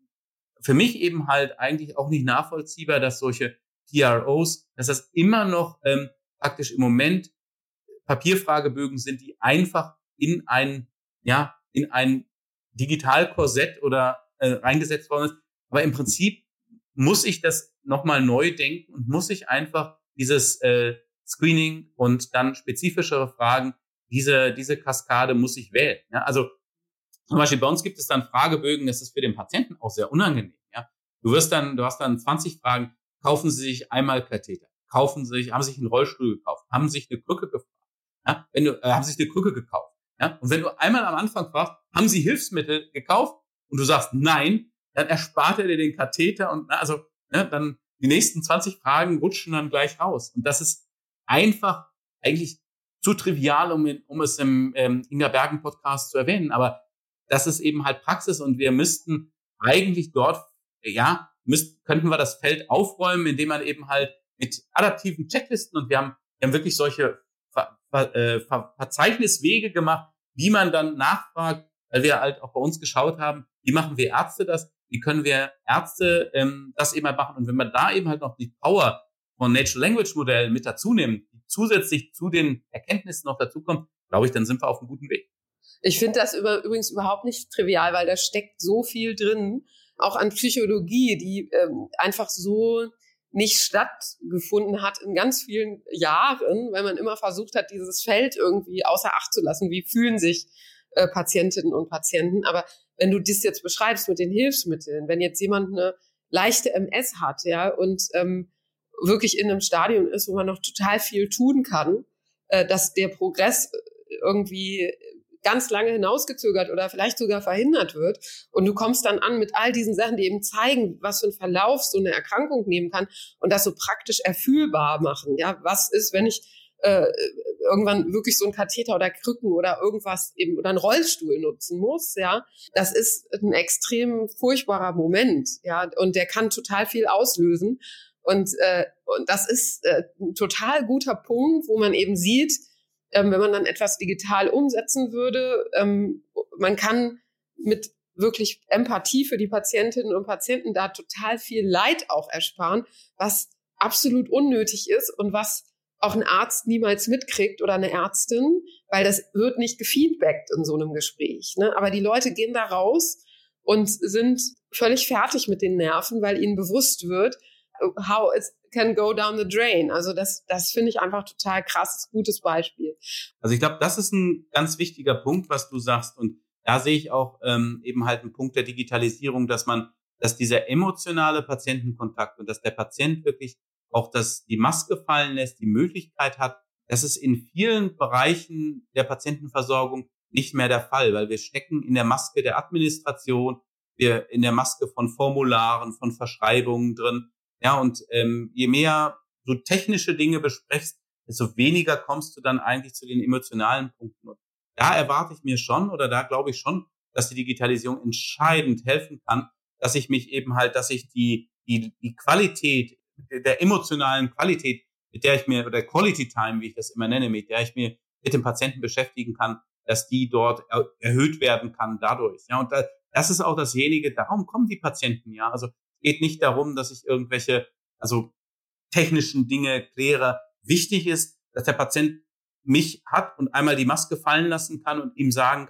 für mich eben halt eigentlich auch nicht nachvollziehbar, dass solche P R Os, dass das immer noch ähm, praktisch im Moment Papierfragebögen sind, die einfach in ein, ja, in ein Digitalkorsett oder äh, reingesetzt worden ist. Aber im Prinzip muss ich das nochmal neu denken und muss ich einfach dieses äh, Screening und dann spezifischere Fragen, diese diese Kaskade muss ich wählen. Ja? Also zum Beispiel bei uns gibt es dann Fragebögen, das ist für den Patienten auch sehr unangenehm. Ja? Du wirst dann, du hast dann zwanzig Fragen, kaufen Sie sich einmal Katheter, kaufen Sie sich, haben Sie sich einen Rollstuhl gekauft, haben Sie sich eine Krücke gefragt, ja? Wenn du, äh, haben Sie sich eine Krücke gekauft. Ja? Und wenn du einmal am Anfang fragst, haben Sie Hilfsmittel gekauft und du sagst nein, dann erspart er dir den Katheter und also ne, dann die nächsten zwanzig Fragen rutschen dann gleich raus. Und das ist einfach eigentlich zu trivial, um, um es im ähm, Inga Bergen Podcast zu erwähnen. Aber das ist eben halt Praxis und wir müssten eigentlich dort, ja, müssten, könnten wir das Feld aufräumen, indem man eben halt mit adaptiven Checklisten und wir haben, wir haben wirklich solche Ver, Ver, äh, Ver, Verzeichniswege gemacht, wie man dann nachfragt, weil wir halt auch bei uns geschaut haben, wie machen wir Ärzte das, wie können wir Ärzte ähm, das eben halt machen und wenn man da eben halt noch die Power von Natural Language Modellen mit dazu nimmt, die zusätzlich zu den Erkenntnissen noch dazukommt, glaube ich, dann sind wir auf einem guten Weg. Ich finde das über, übrigens überhaupt nicht trivial, weil da steckt so viel drin, auch an Psychologie, die ähm, einfach so nicht stattgefunden hat in ganz vielen Jahren, weil man immer versucht hat, dieses Feld irgendwie außer Acht zu lassen. Wie fühlen sich äh, Patientinnen und Patienten? Aber wenn du das jetzt beschreibst mit den Hilfsmitteln, wenn jetzt jemand eine leichte M S hat, ja, und ähm, wirklich in einem Stadium ist, wo man noch total viel tun kann, äh, dass der Progress irgendwie ganz lange hinausgezögert oder vielleicht sogar verhindert wird. Und du kommst dann an mit all diesen Sachen, die eben zeigen, was für einen Verlauf so eine Erkrankung nehmen kann und das so praktisch erfühlbar machen. Ja, was ist, wenn ich äh, irgendwann wirklich so einen Katheter oder Krücken oder irgendwas eben oder einen Rollstuhl nutzen muss? Ja, das ist ein extrem furchtbarer Moment. Ja, und der kann total viel auslösen. Und, äh, und das ist äh, ein total guter Punkt, wo man eben sieht, Ähm, wenn man dann etwas digital umsetzen würde, ähm, man kann mit wirklich Empathie für die Patientinnen und Patienten da total viel Leid auch ersparen, was absolut unnötig ist und was auch ein Arzt niemals mitkriegt oder eine Ärztin, weil das wird nicht gefeedbackt in so einem Gespräch. Ne? Aber die Leute gehen da raus und sind völlig fertig mit den Nerven, weil ihnen bewusst wird, how it can go down the drain. Also das, das finde ich einfach total krasses, gutes Beispiel. Also ich glaube, das ist ein ganz wichtiger Punkt, was du sagst. Und da sehe ich auch ähm, eben halt einen Punkt der Digitalisierung, dass man, dass dieser emotionale Patientenkontakt und dass der Patient wirklich auch das, die Maske fallen lässt, die Möglichkeit hat, das ist in vielen Bereichen der Patientenversorgung nicht mehr der Fall, weil wir stecken in der Maske der Administration, wir in der Maske von Formularen, von Verschreibungen drin. Ja, und ähm, je mehr du technische Dinge besprichst, desto weniger kommst du dann eigentlich zu den emotionalen Punkten. Und da erwarte ich mir schon oder da glaube ich schon, dass die Digitalisierung entscheidend helfen kann, dass ich mich eben halt, dass ich die die die Qualität der emotionalen Qualität, mit der ich mir oder Quality Time, wie ich das immer nenne, mit der ich mir mit dem Patienten beschäftigen kann, dass die dort er, erhöht werden kann dadurch. Ja, und da, das ist auch dasjenige. Darum kommen die Patienten ja. Also geht nicht darum, dass ich irgendwelche, also technischen Dinge kläre. Wichtig ist, dass der Patient mich hat und einmal die Maske fallen lassen kann und ihm sagen kann,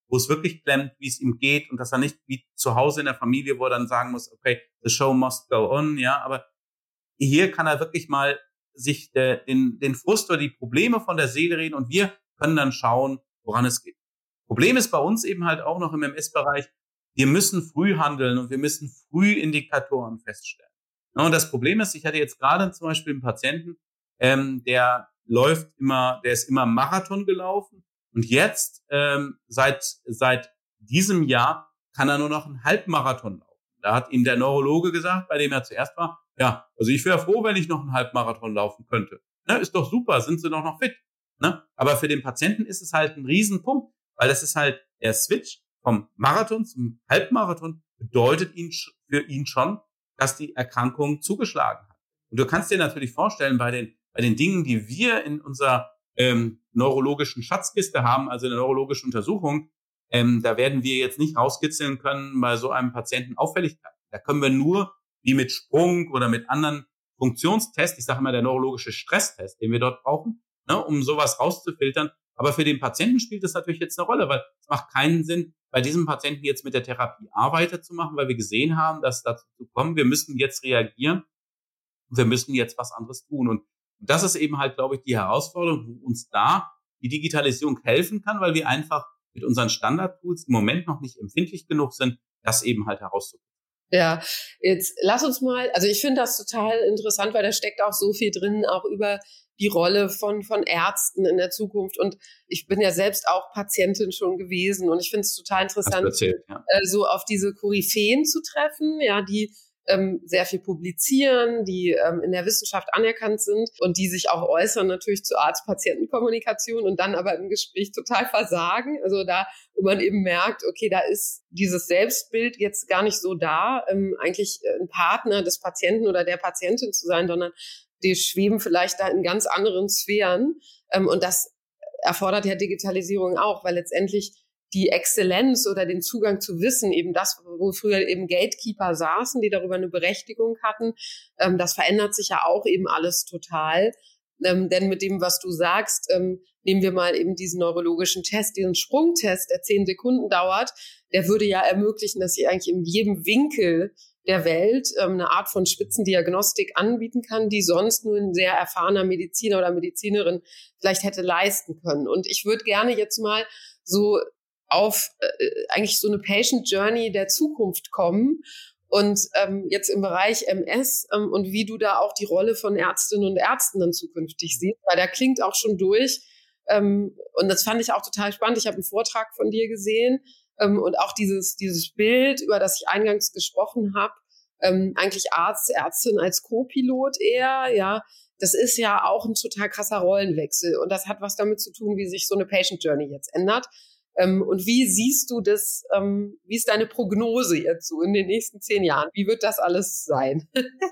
wo es wirklich klemmt, wie es ihm geht und dass er nicht wie zu Hause in der Familie, wo er dann sagen muss, okay, the show must go on, ja, aber hier kann er wirklich mal sich äh, den, den Frust oder die Probleme von der Seele reden und wir können dann schauen, woran es geht. Problem ist bei uns eben halt auch noch im M S-Bereich, wir müssen früh handeln und wir müssen früh Indikatoren feststellen. Ja, und das Problem ist, ich hatte jetzt gerade zum Beispiel einen Patienten, ähm, der läuft immer, der ist immer Marathon gelaufen und jetzt ähm, seit seit diesem Jahr kann er nur noch einen Halbmarathon laufen. Da hat ihm der Neurologe gesagt, bei dem er zuerst war, ja, also ich wäre froh, wenn ich noch einen Halbmarathon laufen könnte. Ne, ist doch super, sind Sie doch noch fit. Ne? Aber für den Patienten ist es halt ein Riesenpunkt, weil das ist halt der Switch vom Marathon zum Halbmarathon bedeutet ihn für ihn schon, dass die Erkrankung zugeschlagen hat. Und du kannst dir natürlich vorstellen, bei den bei den Dingen, die wir in unserer ähm, neurologischen Schatzkiste haben, also in der neurologischen Untersuchung, ähm, da werden wir jetzt nicht rauskitzeln können bei so einem Patienten Auffälligkeit. Da können wir nur wie mit Sprung oder mit anderen Funktionstests, ich sage mal der neurologische Stresstest, den wir dort brauchen, ne, um sowas rauszufiltern. Aber für den Patienten spielt das natürlich jetzt eine Rolle, weil es macht keinen Sinn, bei diesem Patienten jetzt mit der Therapie A weiterzumachen, weil wir gesehen haben, dass dazu kommt, wir müssen jetzt reagieren und wir müssen jetzt was anderes tun. Und das ist eben halt, glaube ich, die Herausforderung, wo uns da die Digitalisierung helfen kann, weil wir einfach mit unseren Standardtools im Moment noch nicht empfindlich genug sind, das eben halt herauszufinden. Ja, jetzt lass uns mal, also ich finde das total interessant, weil da steckt auch so viel drin, auch über die Rolle von von Ärzten in der Zukunft. Und ich bin ja selbst auch Patientin schon gewesen und ich finde es total interessant, erzählt, ja. äh, so auf diese Koryphäen zu treffen, ja, die ähm, sehr viel publizieren, die ähm, in der Wissenschaft anerkannt sind und die sich auch äußern natürlich zur Arzt-Patienten-Kommunikation und dann aber im Gespräch total versagen. Also da, wo man eben merkt, okay, da ist dieses Selbstbild jetzt gar nicht so da, ähm, eigentlich ein Partner des Patienten oder der Patientin zu sein, sondern die schweben vielleicht da in ganz anderen Sphären. Ähm, und das erfordert ja Digitalisierung auch, weil letztendlich die Exzellenz oder den Zugang zu Wissen, eben das, wo früher eben Gatekeeper saßen, die darüber eine Berechtigung hatten, ähm, das verändert sich ja auch eben alles total. Ähm, denn mit dem, was du sagst, ähm, nehmen wir mal eben diesen neurologischen Test, diesen Sprungtest, der zehn Sekunden dauert, der würde ja ermöglichen, dass ich eigentlich in jedem Winkel der Welt ähm, eine Art von Spitzendiagnostik anbieten kann, die sonst nur ein sehr erfahrener Mediziner oder Medizinerin vielleicht hätte leisten können. Und ich würde gerne jetzt mal so auf äh, eigentlich so eine Patient Journey der Zukunft kommen und ähm, jetzt im Bereich M S ähm, und wie du da auch die Rolle von Ärztinnen und Ärzten dann zukünftig siehst, weil da klingt auch schon durch ähm, und das fand ich auch total spannend. Ich habe einen Vortrag von dir gesehen ähm, und auch dieses dieses Bild, über das ich eingangs gesprochen habe, ähm, eigentlich Arzt, Ärztin als Co-Pilot eher, ja, das ist ja auch ein total krasser Rollenwechsel und das hat was damit zu tun, wie sich so eine Patient Journey jetzt ändert. Ähm, und wie siehst du das, ähm, wie ist deine Prognose jetzt so in den nächsten zehn Jahren? Wie wird das alles sein?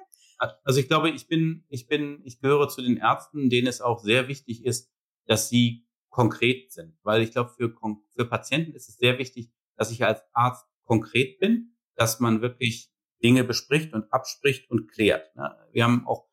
Also ich glaube, ich bin, ich bin, ich gehöre zu den Ärzten, denen es auch sehr wichtig ist, dass sie konkret sind. Weil ich glaube, für, für Patienten ist es sehr wichtig, dass ich als Arzt konkret bin, dass man wirklich Dinge bespricht und abspricht und klärt. Wir haben auch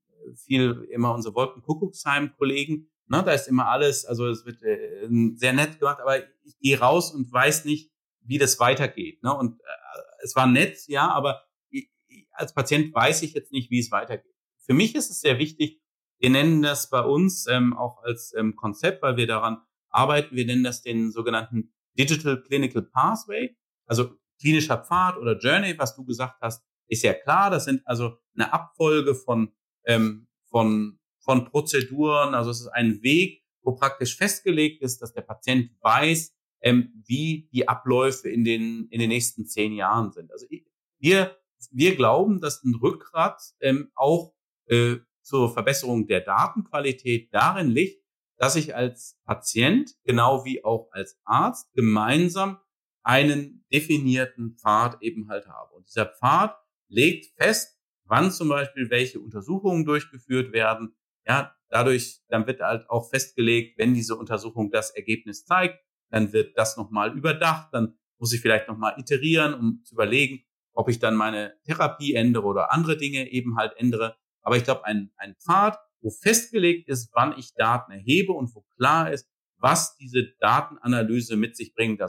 viel immer unsere Wolkenkuckucksheim-Kollegen. Ne, da ist immer alles, also es wird äh, sehr nett gemacht, aber ich gehe raus und weiß nicht, wie das weitergeht. Ne? Und äh, es war nett, ja, aber ich, ich, als Patient weiß ich jetzt nicht, wie es weitergeht. Für mich ist es sehr wichtig, wir nennen das bei uns ähm, auch als ähm, Konzept, weil wir daran arbeiten, wir nennen das den sogenannten Digital Clinical Pathway, also klinischer Pfad oder Journey, was du gesagt hast, ist ja klar, das sind also eine Abfolge von ähm, von von Prozeduren, also es ist ein Weg, wo praktisch festgelegt ist, dass der Patient weiß, ähm, wie die Abläufe in den in den nächsten zehn Jahren sind. Also ich, wir wir glauben, dass ein Rückgrat ähm, auch äh, zur Verbesserung der Datenqualität darin liegt, dass ich als Patient genau wie auch als Arzt gemeinsam einen definierten Pfad eben halt habe. Und dieser Pfad legt fest, wann zum Beispiel welche Untersuchungen durchgeführt werden. Ja, dadurch, dann wird halt auch festgelegt, wenn diese Untersuchung das Ergebnis zeigt, dann wird das nochmal überdacht, dann muss ich vielleicht nochmal iterieren, um zu überlegen, ob ich dann meine Therapie ändere oder andere Dinge eben halt ändere. Aber ich glaube, ein, ein Pfad, wo festgelegt ist, wann ich Daten erhebe und wo klar ist, was diese Datenanalyse mit sich bringt. Also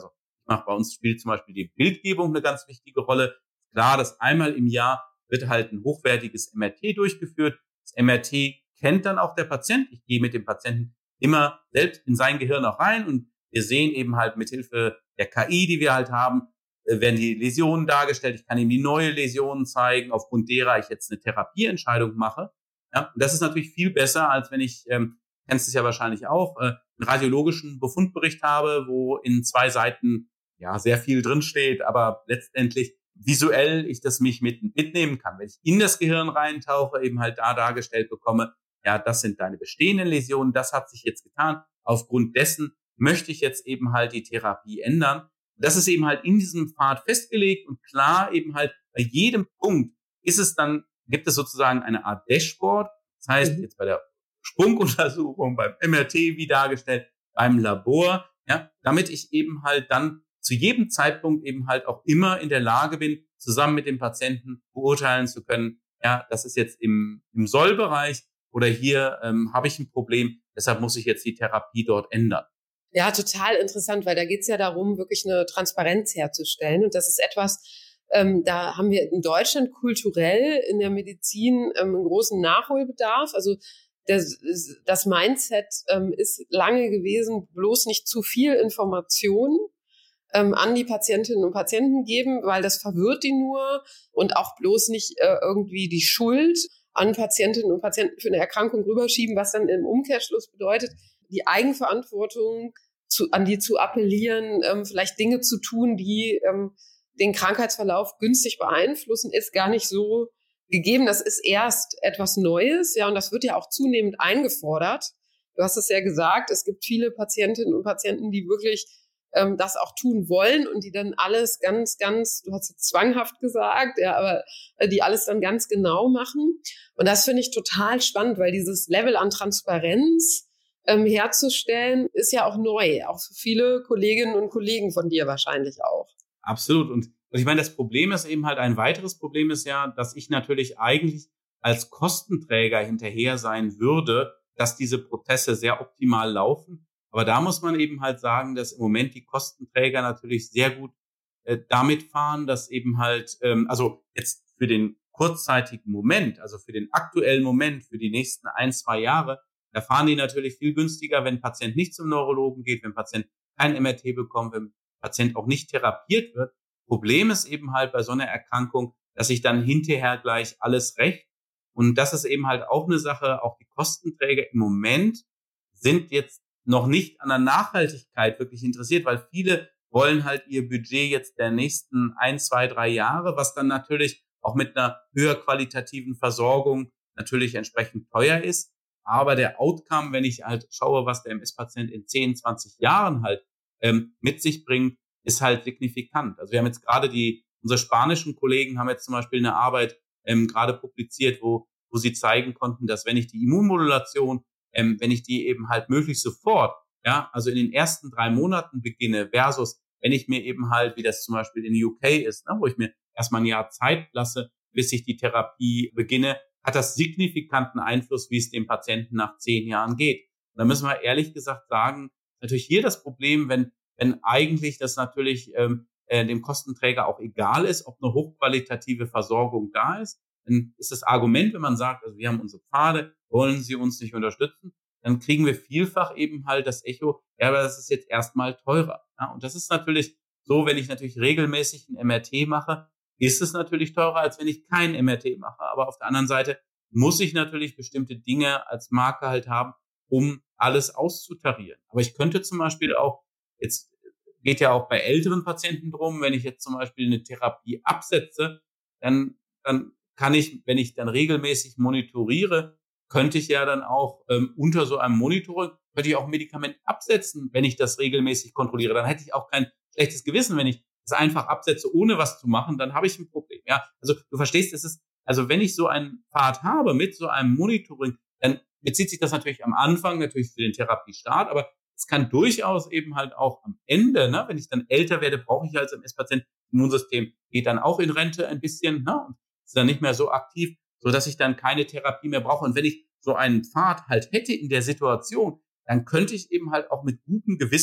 mache. Bei uns spielt zum Beispiel die Bildgebung eine ganz wichtige Rolle. Klar, dass einmal im Jahr wird halt ein hochwertiges M R T durchgeführt. Das M R T kennt dann auch der Patient. Ich gehe mit dem Patienten immer selbst in sein Gehirn auch rein und wir sehen eben halt mithilfe der K I, die wir halt haben, werden die Läsionen dargestellt. Ich kann ihm die neue Läsionen zeigen, aufgrund derer ich jetzt eine Therapieentscheidung mache. Ja, und das ist natürlich viel besser, als wenn ich, ähm, kennst es ja wahrscheinlich auch, äh, einen radiologischen Befundbericht habe, wo in zwei Seiten ja sehr viel drinsteht, aber letztendlich visuell ich das mich mit, mitnehmen kann. Wenn ich in das Gehirn reintauche, eben halt da dargestellt bekomme, ja, das sind deine bestehenden Läsionen, das hat sich jetzt getan. Aufgrund dessen möchte ich jetzt eben halt die Therapie ändern. Das ist eben halt in diesem Pfad festgelegt und klar eben halt bei jedem Punkt ist es dann, gibt es sozusagen eine Art Dashboard. Das heißt, jetzt bei der Sprunguntersuchung, beim M R T wie dargestellt, beim Labor, ja, damit ich eben halt dann zu jedem Zeitpunkt eben halt auch immer in der Lage bin, zusammen mit dem Patienten beurteilen zu können, ja, das ist jetzt im, im Sollbereich oder hier ähm, habe ich ein Problem, deshalb muss ich jetzt die Therapie dort ändern. Ja, total interessant, weil da geht's ja darum, wirklich eine Transparenz herzustellen. Und das ist etwas, ähm, da haben wir in Deutschland kulturell in der Medizin ähm, einen großen Nachholbedarf. Also das, das Mindset ähm, ist lange gewesen, bloß nicht zu viel Information ähm, an die Patientinnen und Patienten geben, weil das verwirrt die nur und auch bloß nicht äh, irgendwie die Schuld an Patientinnen und Patienten für eine Erkrankung rüberschieben, was dann im Umkehrschluss bedeutet, die Eigenverantwortung zu, an die zu appellieren, ähm, vielleicht Dinge zu tun, die ähm, den Krankheitsverlauf günstig beeinflussen, ist gar nicht so gegeben. Das ist erst etwas Neues, ja, und das wird ja auch zunehmend eingefordert. Du hast es ja gesagt, es gibt viele Patientinnen und Patienten, die wirklich ähm, das auch tun wollen und die dann alles ganz, ganz, du hast jetzt zwanghaft gesagt, ja, aber äh, die alles dann ganz genau machen. Und das finde ich total spannend, weil dieses Level an Transparenz ähm, herzustellen, ist ja auch neu, auch für viele Kolleginnen und Kollegen von dir wahrscheinlich auch. Absolut. Und, und ich meine, das Problem ist eben halt, ein weiteres Problem ist ja, dass ich natürlich eigentlich als Kostenträger hinterher sein würde, dass diese Prozesse sehr optimal laufen. Aber da muss man eben halt sagen, dass im Moment die Kostenträger natürlich sehr gut äh, damit fahren, dass eben halt, ähm, also jetzt für den kurzzeitigen Moment, also für den aktuellen Moment, für die nächsten ein, zwei Jahre, da fahren die natürlich viel günstiger, wenn ein Patient nicht zum Neurologen geht, wenn ein Patient kein M R T bekommt, wenn ein Patient auch nicht therapiert wird. Problem ist eben halt bei so einer Erkrankung, dass sich dann hinterher gleich alles rächt. Und das ist eben halt auch eine Sache, auch die Kostenträger im Moment sind jetzt noch nicht an der Nachhaltigkeit wirklich interessiert, weil viele wollen halt ihr Budget jetzt der nächsten ein, zwei, drei Jahre, was dann natürlich auch mit einer höher qualitativen Versorgung natürlich entsprechend teuer ist. Aber der Outcome, wenn ich halt schaue, was der M S-Patient in zehn, zwanzig Jahren halt ähm, mit sich bringt, ist halt signifikant. Also wir haben jetzt gerade die, unsere spanischen Kollegen haben jetzt zum Beispiel eine Arbeit ähm, gerade publiziert, wo, wo sie zeigen konnten, dass wenn ich die Immunmodulation, ähm, wenn ich die eben halt möglichst sofort, ja, also in den ersten drei Monaten beginne versus wenn ich mir eben halt, wie das zum Beispiel in U K ist, ne, wo ich mir erstmal ein Jahr Zeit lasse, bis ich die Therapie beginne, hat das signifikanten Einfluss, wie es dem Patienten nach zehn Jahren geht. Und da müssen wir ehrlich gesagt sagen, natürlich hier das Problem, wenn wenn eigentlich das natürlich ähm, äh, dem Kostenträger auch egal ist, ob eine hochqualitative Versorgung da ist, dann ist das Argument, wenn man sagt, also wir haben unsere Pfade, wollen Sie uns nicht unterstützen, dann kriegen wir vielfach eben halt das Echo, ja, aber das ist jetzt erstmal teurer. Ja, und das ist natürlich so, wenn ich natürlich regelmäßig ein M R T mache, ist es natürlich teurer, als wenn ich kein M R T mache. Aber auf der anderen Seite muss ich natürlich bestimmte Dinge als Marke halt haben, um alles auszutarieren. Aber ich könnte zum Beispiel auch, jetzt geht ja auch bei älteren Patienten drum, wenn ich jetzt zum Beispiel eine Therapie absetze, dann, dann kann ich, wenn ich dann regelmäßig monitoriere, könnte ich ja dann auch ähm, unter so einem Monitoring, könnte ich auch ein Medikament absetzen, wenn ich das regelmäßig kontrolliere. Dann hätte ich auch kein schlechtes Gewissen, wenn ich das einfach absetze, ohne was zu machen, dann habe ich ein Problem. Ja, also du verstehst, es ist, also wenn ich so einen Pfad habe mit so einem Monitoring, dann bezieht sich das natürlich am Anfang natürlich für den Therapiestart, aber es kann durchaus eben halt auch am Ende, ne, wenn ich dann älter werde, brauche ich als M S-Patient, Immunsystem geht dann auch in Rente ein bisschen, ne, und ist dann nicht mehr so aktiv, so dass ich dann keine Therapie mehr brauche. Und wenn ich so einen Pfad halt hätte in der Situation, dann könnte ich eben halt auch mit gutem Gewissen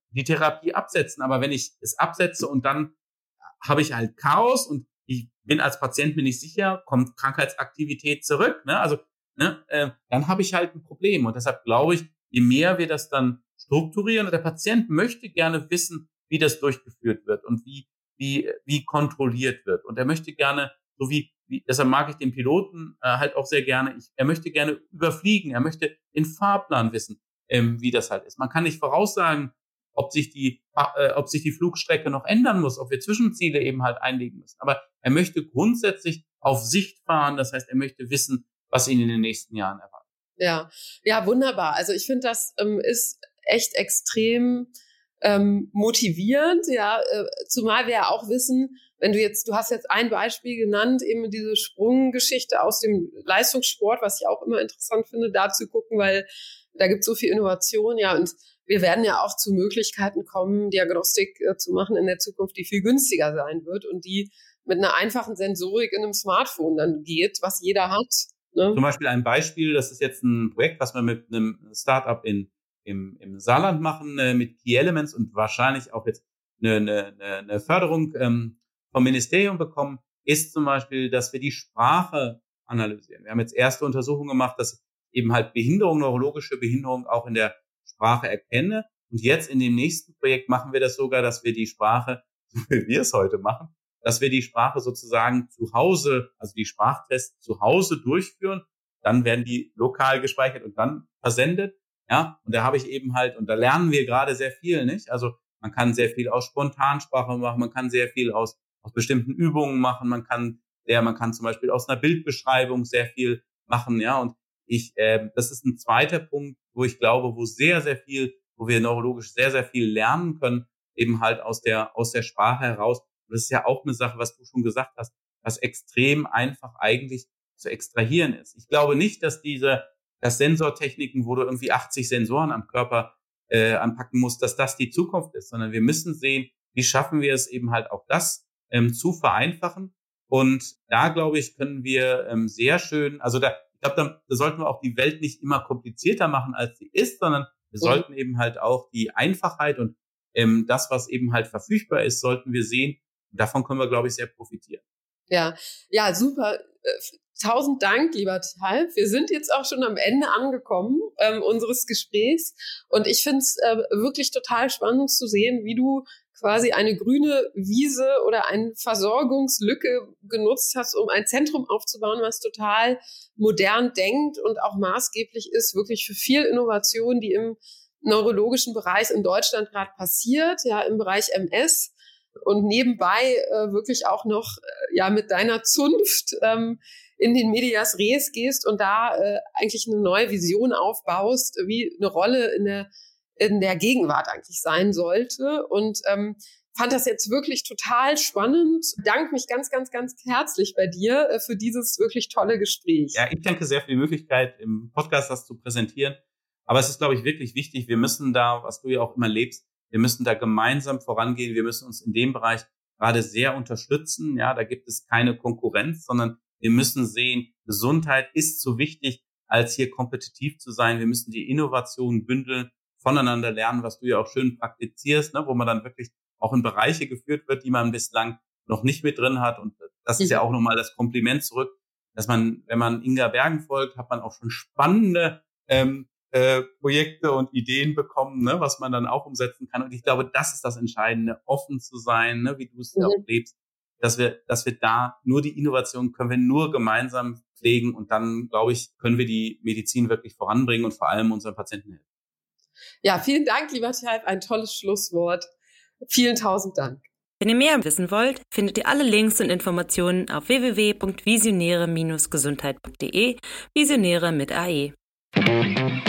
die Therapie absetzen. Aber wenn ich es absetze und dann habe ich halt Chaos und ich bin als Patient mir nicht sicher, kommt Krankheitsaktivität zurück, ne? Also, ne, äh, dann habe ich halt ein Problem. Und deshalb glaube ich, je mehr wir das dann strukturieren, und der Patient möchte gerne wissen, wie das durchgeführt wird und wie, wie, wie kontrolliert wird. Und er möchte gerne, so wie, wie deshalb mag ich den Piloten äh, halt auch sehr gerne, ich, er möchte gerne überfliegen, er möchte den Fahrplan wissen, ähm, wie das halt ist. Man kann nicht voraussagen, ob sich die, äh, ob sich die Flugstrecke noch ändern muss, ob wir Zwischenziele eben halt einlegen müssen. Aber er möchte grundsätzlich auf Sicht fahren, das heißt, er möchte wissen, was ihn in den nächsten Jahren erwartet. Ja, ja, wunderbar. Also ich finde, das ähm, ist echt extrem ähm, motivierend, ja, äh, zumal wir ja auch wissen, wenn du jetzt, du hast jetzt ein Beispiel genannt, eben diese Sprunggeschichte aus dem Leistungssport, was ich auch immer interessant finde, da zu gucken, weil da gibt es so viel Innovation, ja, und wir werden ja auch zu Möglichkeiten kommen, Diagnostik äh, zu machen in der Zukunft, die viel günstiger sein wird und die mit einer einfachen Sensorik in einem Smartphone dann geht, was jeder hat. Ne? Zum Beispiel ein Beispiel, das ist jetzt ein Projekt, was wir mit einem Startup in im, im Saarland machen, äh, mit Key Elements und wahrscheinlich auch jetzt eine, eine, eine Förderung ähm, vom Ministerium bekommen, ist zum Beispiel, dass wir die Sprache analysieren. Wir haben jetzt erste Untersuchungen gemacht, dass eben halt Behinderung, neurologische Behinderung auch in der Sprache erkenne. Und jetzt in dem nächsten Projekt machen wir das sogar, dass wir die Sprache, so wie wir es heute machen, dass wir die Sprache sozusagen zu Hause, also die Sprachtests zu Hause durchführen. Dann werden die lokal gespeichert und dann versendet. Ja, und da habe ich eben halt, und da lernen wir gerade sehr viel, nicht? Also man kann sehr viel aus Spontansprache machen, man kann sehr viel aus, aus bestimmten Übungen machen, man kann sehr, man kann zum Beispiel aus einer Bildbeschreibung sehr viel machen, ja. Und ich, äh, das ist ein zweiter Punkt, wo ich glaube, wo sehr, sehr viel, wo wir neurologisch sehr, sehr viel lernen können, eben halt aus der, aus der Sprache heraus. Und das ist ja auch eine Sache, was du schon gesagt hast, was extrem einfach eigentlich zu extrahieren ist. Ich glaube nicht, dass diese, dass Sensortechniken, wo du irgendwie achtzig Sensoren am Körper äh, anpacken musst, dass das die Zukunft ist, sondern wir müssen sehen, wie schaffen wir es eben halt auch das ähm, zu vereinfachen. Und da, glaube ich, können wir ähm, sehr schön, also da, ich glaube, da, da sollten wir auch die Welt nicht immer komplizierter machen, als sie ist, sondern wir mhm. sollten eben halt auch die Einfachheit und ähm, das, was eben halt verfügbar ist, sollten wir sehen. Und davon können wir, glaube ich, sehr profitieren. Ja, ja, super. Tausend Dank, lieber Talb. Wir sind jetzt auch schon am Ende angekommen ähm, unseres Gesprächs und ich finde es äh, wirklich total spannend zu sehen, wie du quasi eine grüne Wiese oder eine Versorgungslücke genutzt hast, um ein Zentrum aufzubauen, was total modern denkt und auch maßgeblich ist, wirklich für viel Innovation, die im neurologischen Bereich in Deutschland gerade passiert, ja, im Bereich M S. Und nebenbei äh, wirklich auch noch äh, ja mit deiner Zunft ähm, in den Medias Res gehst und da äh, eigentlich eine neue Vision aufbaust, wie eine Rolle in der in der Gegenwart eigentlich sein sollte. Und ähm, fand das jetzt wirklich total spannend. Danke mich ganz, ganz, ganz herzlich bei dir äh, für dieses wirklich tolle Gespräch. Ja, ich danke sehr für die Möglichkeit, im Podcast das zu präsentieren. Aber es ist, glaube ich, wirklich wichtig. Wir müssen da, was du ja auch immer lebst, wir müssen da gemeinsam vorangehen. Wir müssen uns in dem Bereich gerade sehr unterstützen. Ja, da gibt es keine Konkurrenz, sondern wir müssen sehen, Gesundheit ist so wichtig, als hier kompetitiv zu sein. Wir müssen die Innovation bündeln, voneinander lernen, was du ja auch schön praktizierst, ne, wo man dann wirklich auch in Bereiche geführt wird, die man bislang noch nicht mit drin hat. Und das ist ja auch nochmal das Kompliment zurück, dass man, wenn man Inga Bergen folgt, hat man auch schon spannende ähm, Äh, Projekte und Ideen bekommen, ne, was man dann auch umsetzen kann. Und ich glaube, das ist das Entscheidende, offen zu sein, ne, wie du es mhm. auch lebst, dass wir, dass wir da nur die Innovation können wir nur gemeinsam pflegen und dann, glaube ich, können wir die Medizin wirklich voranbringen und vor allem unseren Patienten helfen. Ja, vielen Dank, lieber Talb, ein tolles Schlusswort. Vielen tausend Dank. Wenn ihr mehr wissen wollt, findet ihr alle Links und Informationen auf w w w punkt visionäre Bindestrich gesundheit punkt d e, Visionäre mit A E.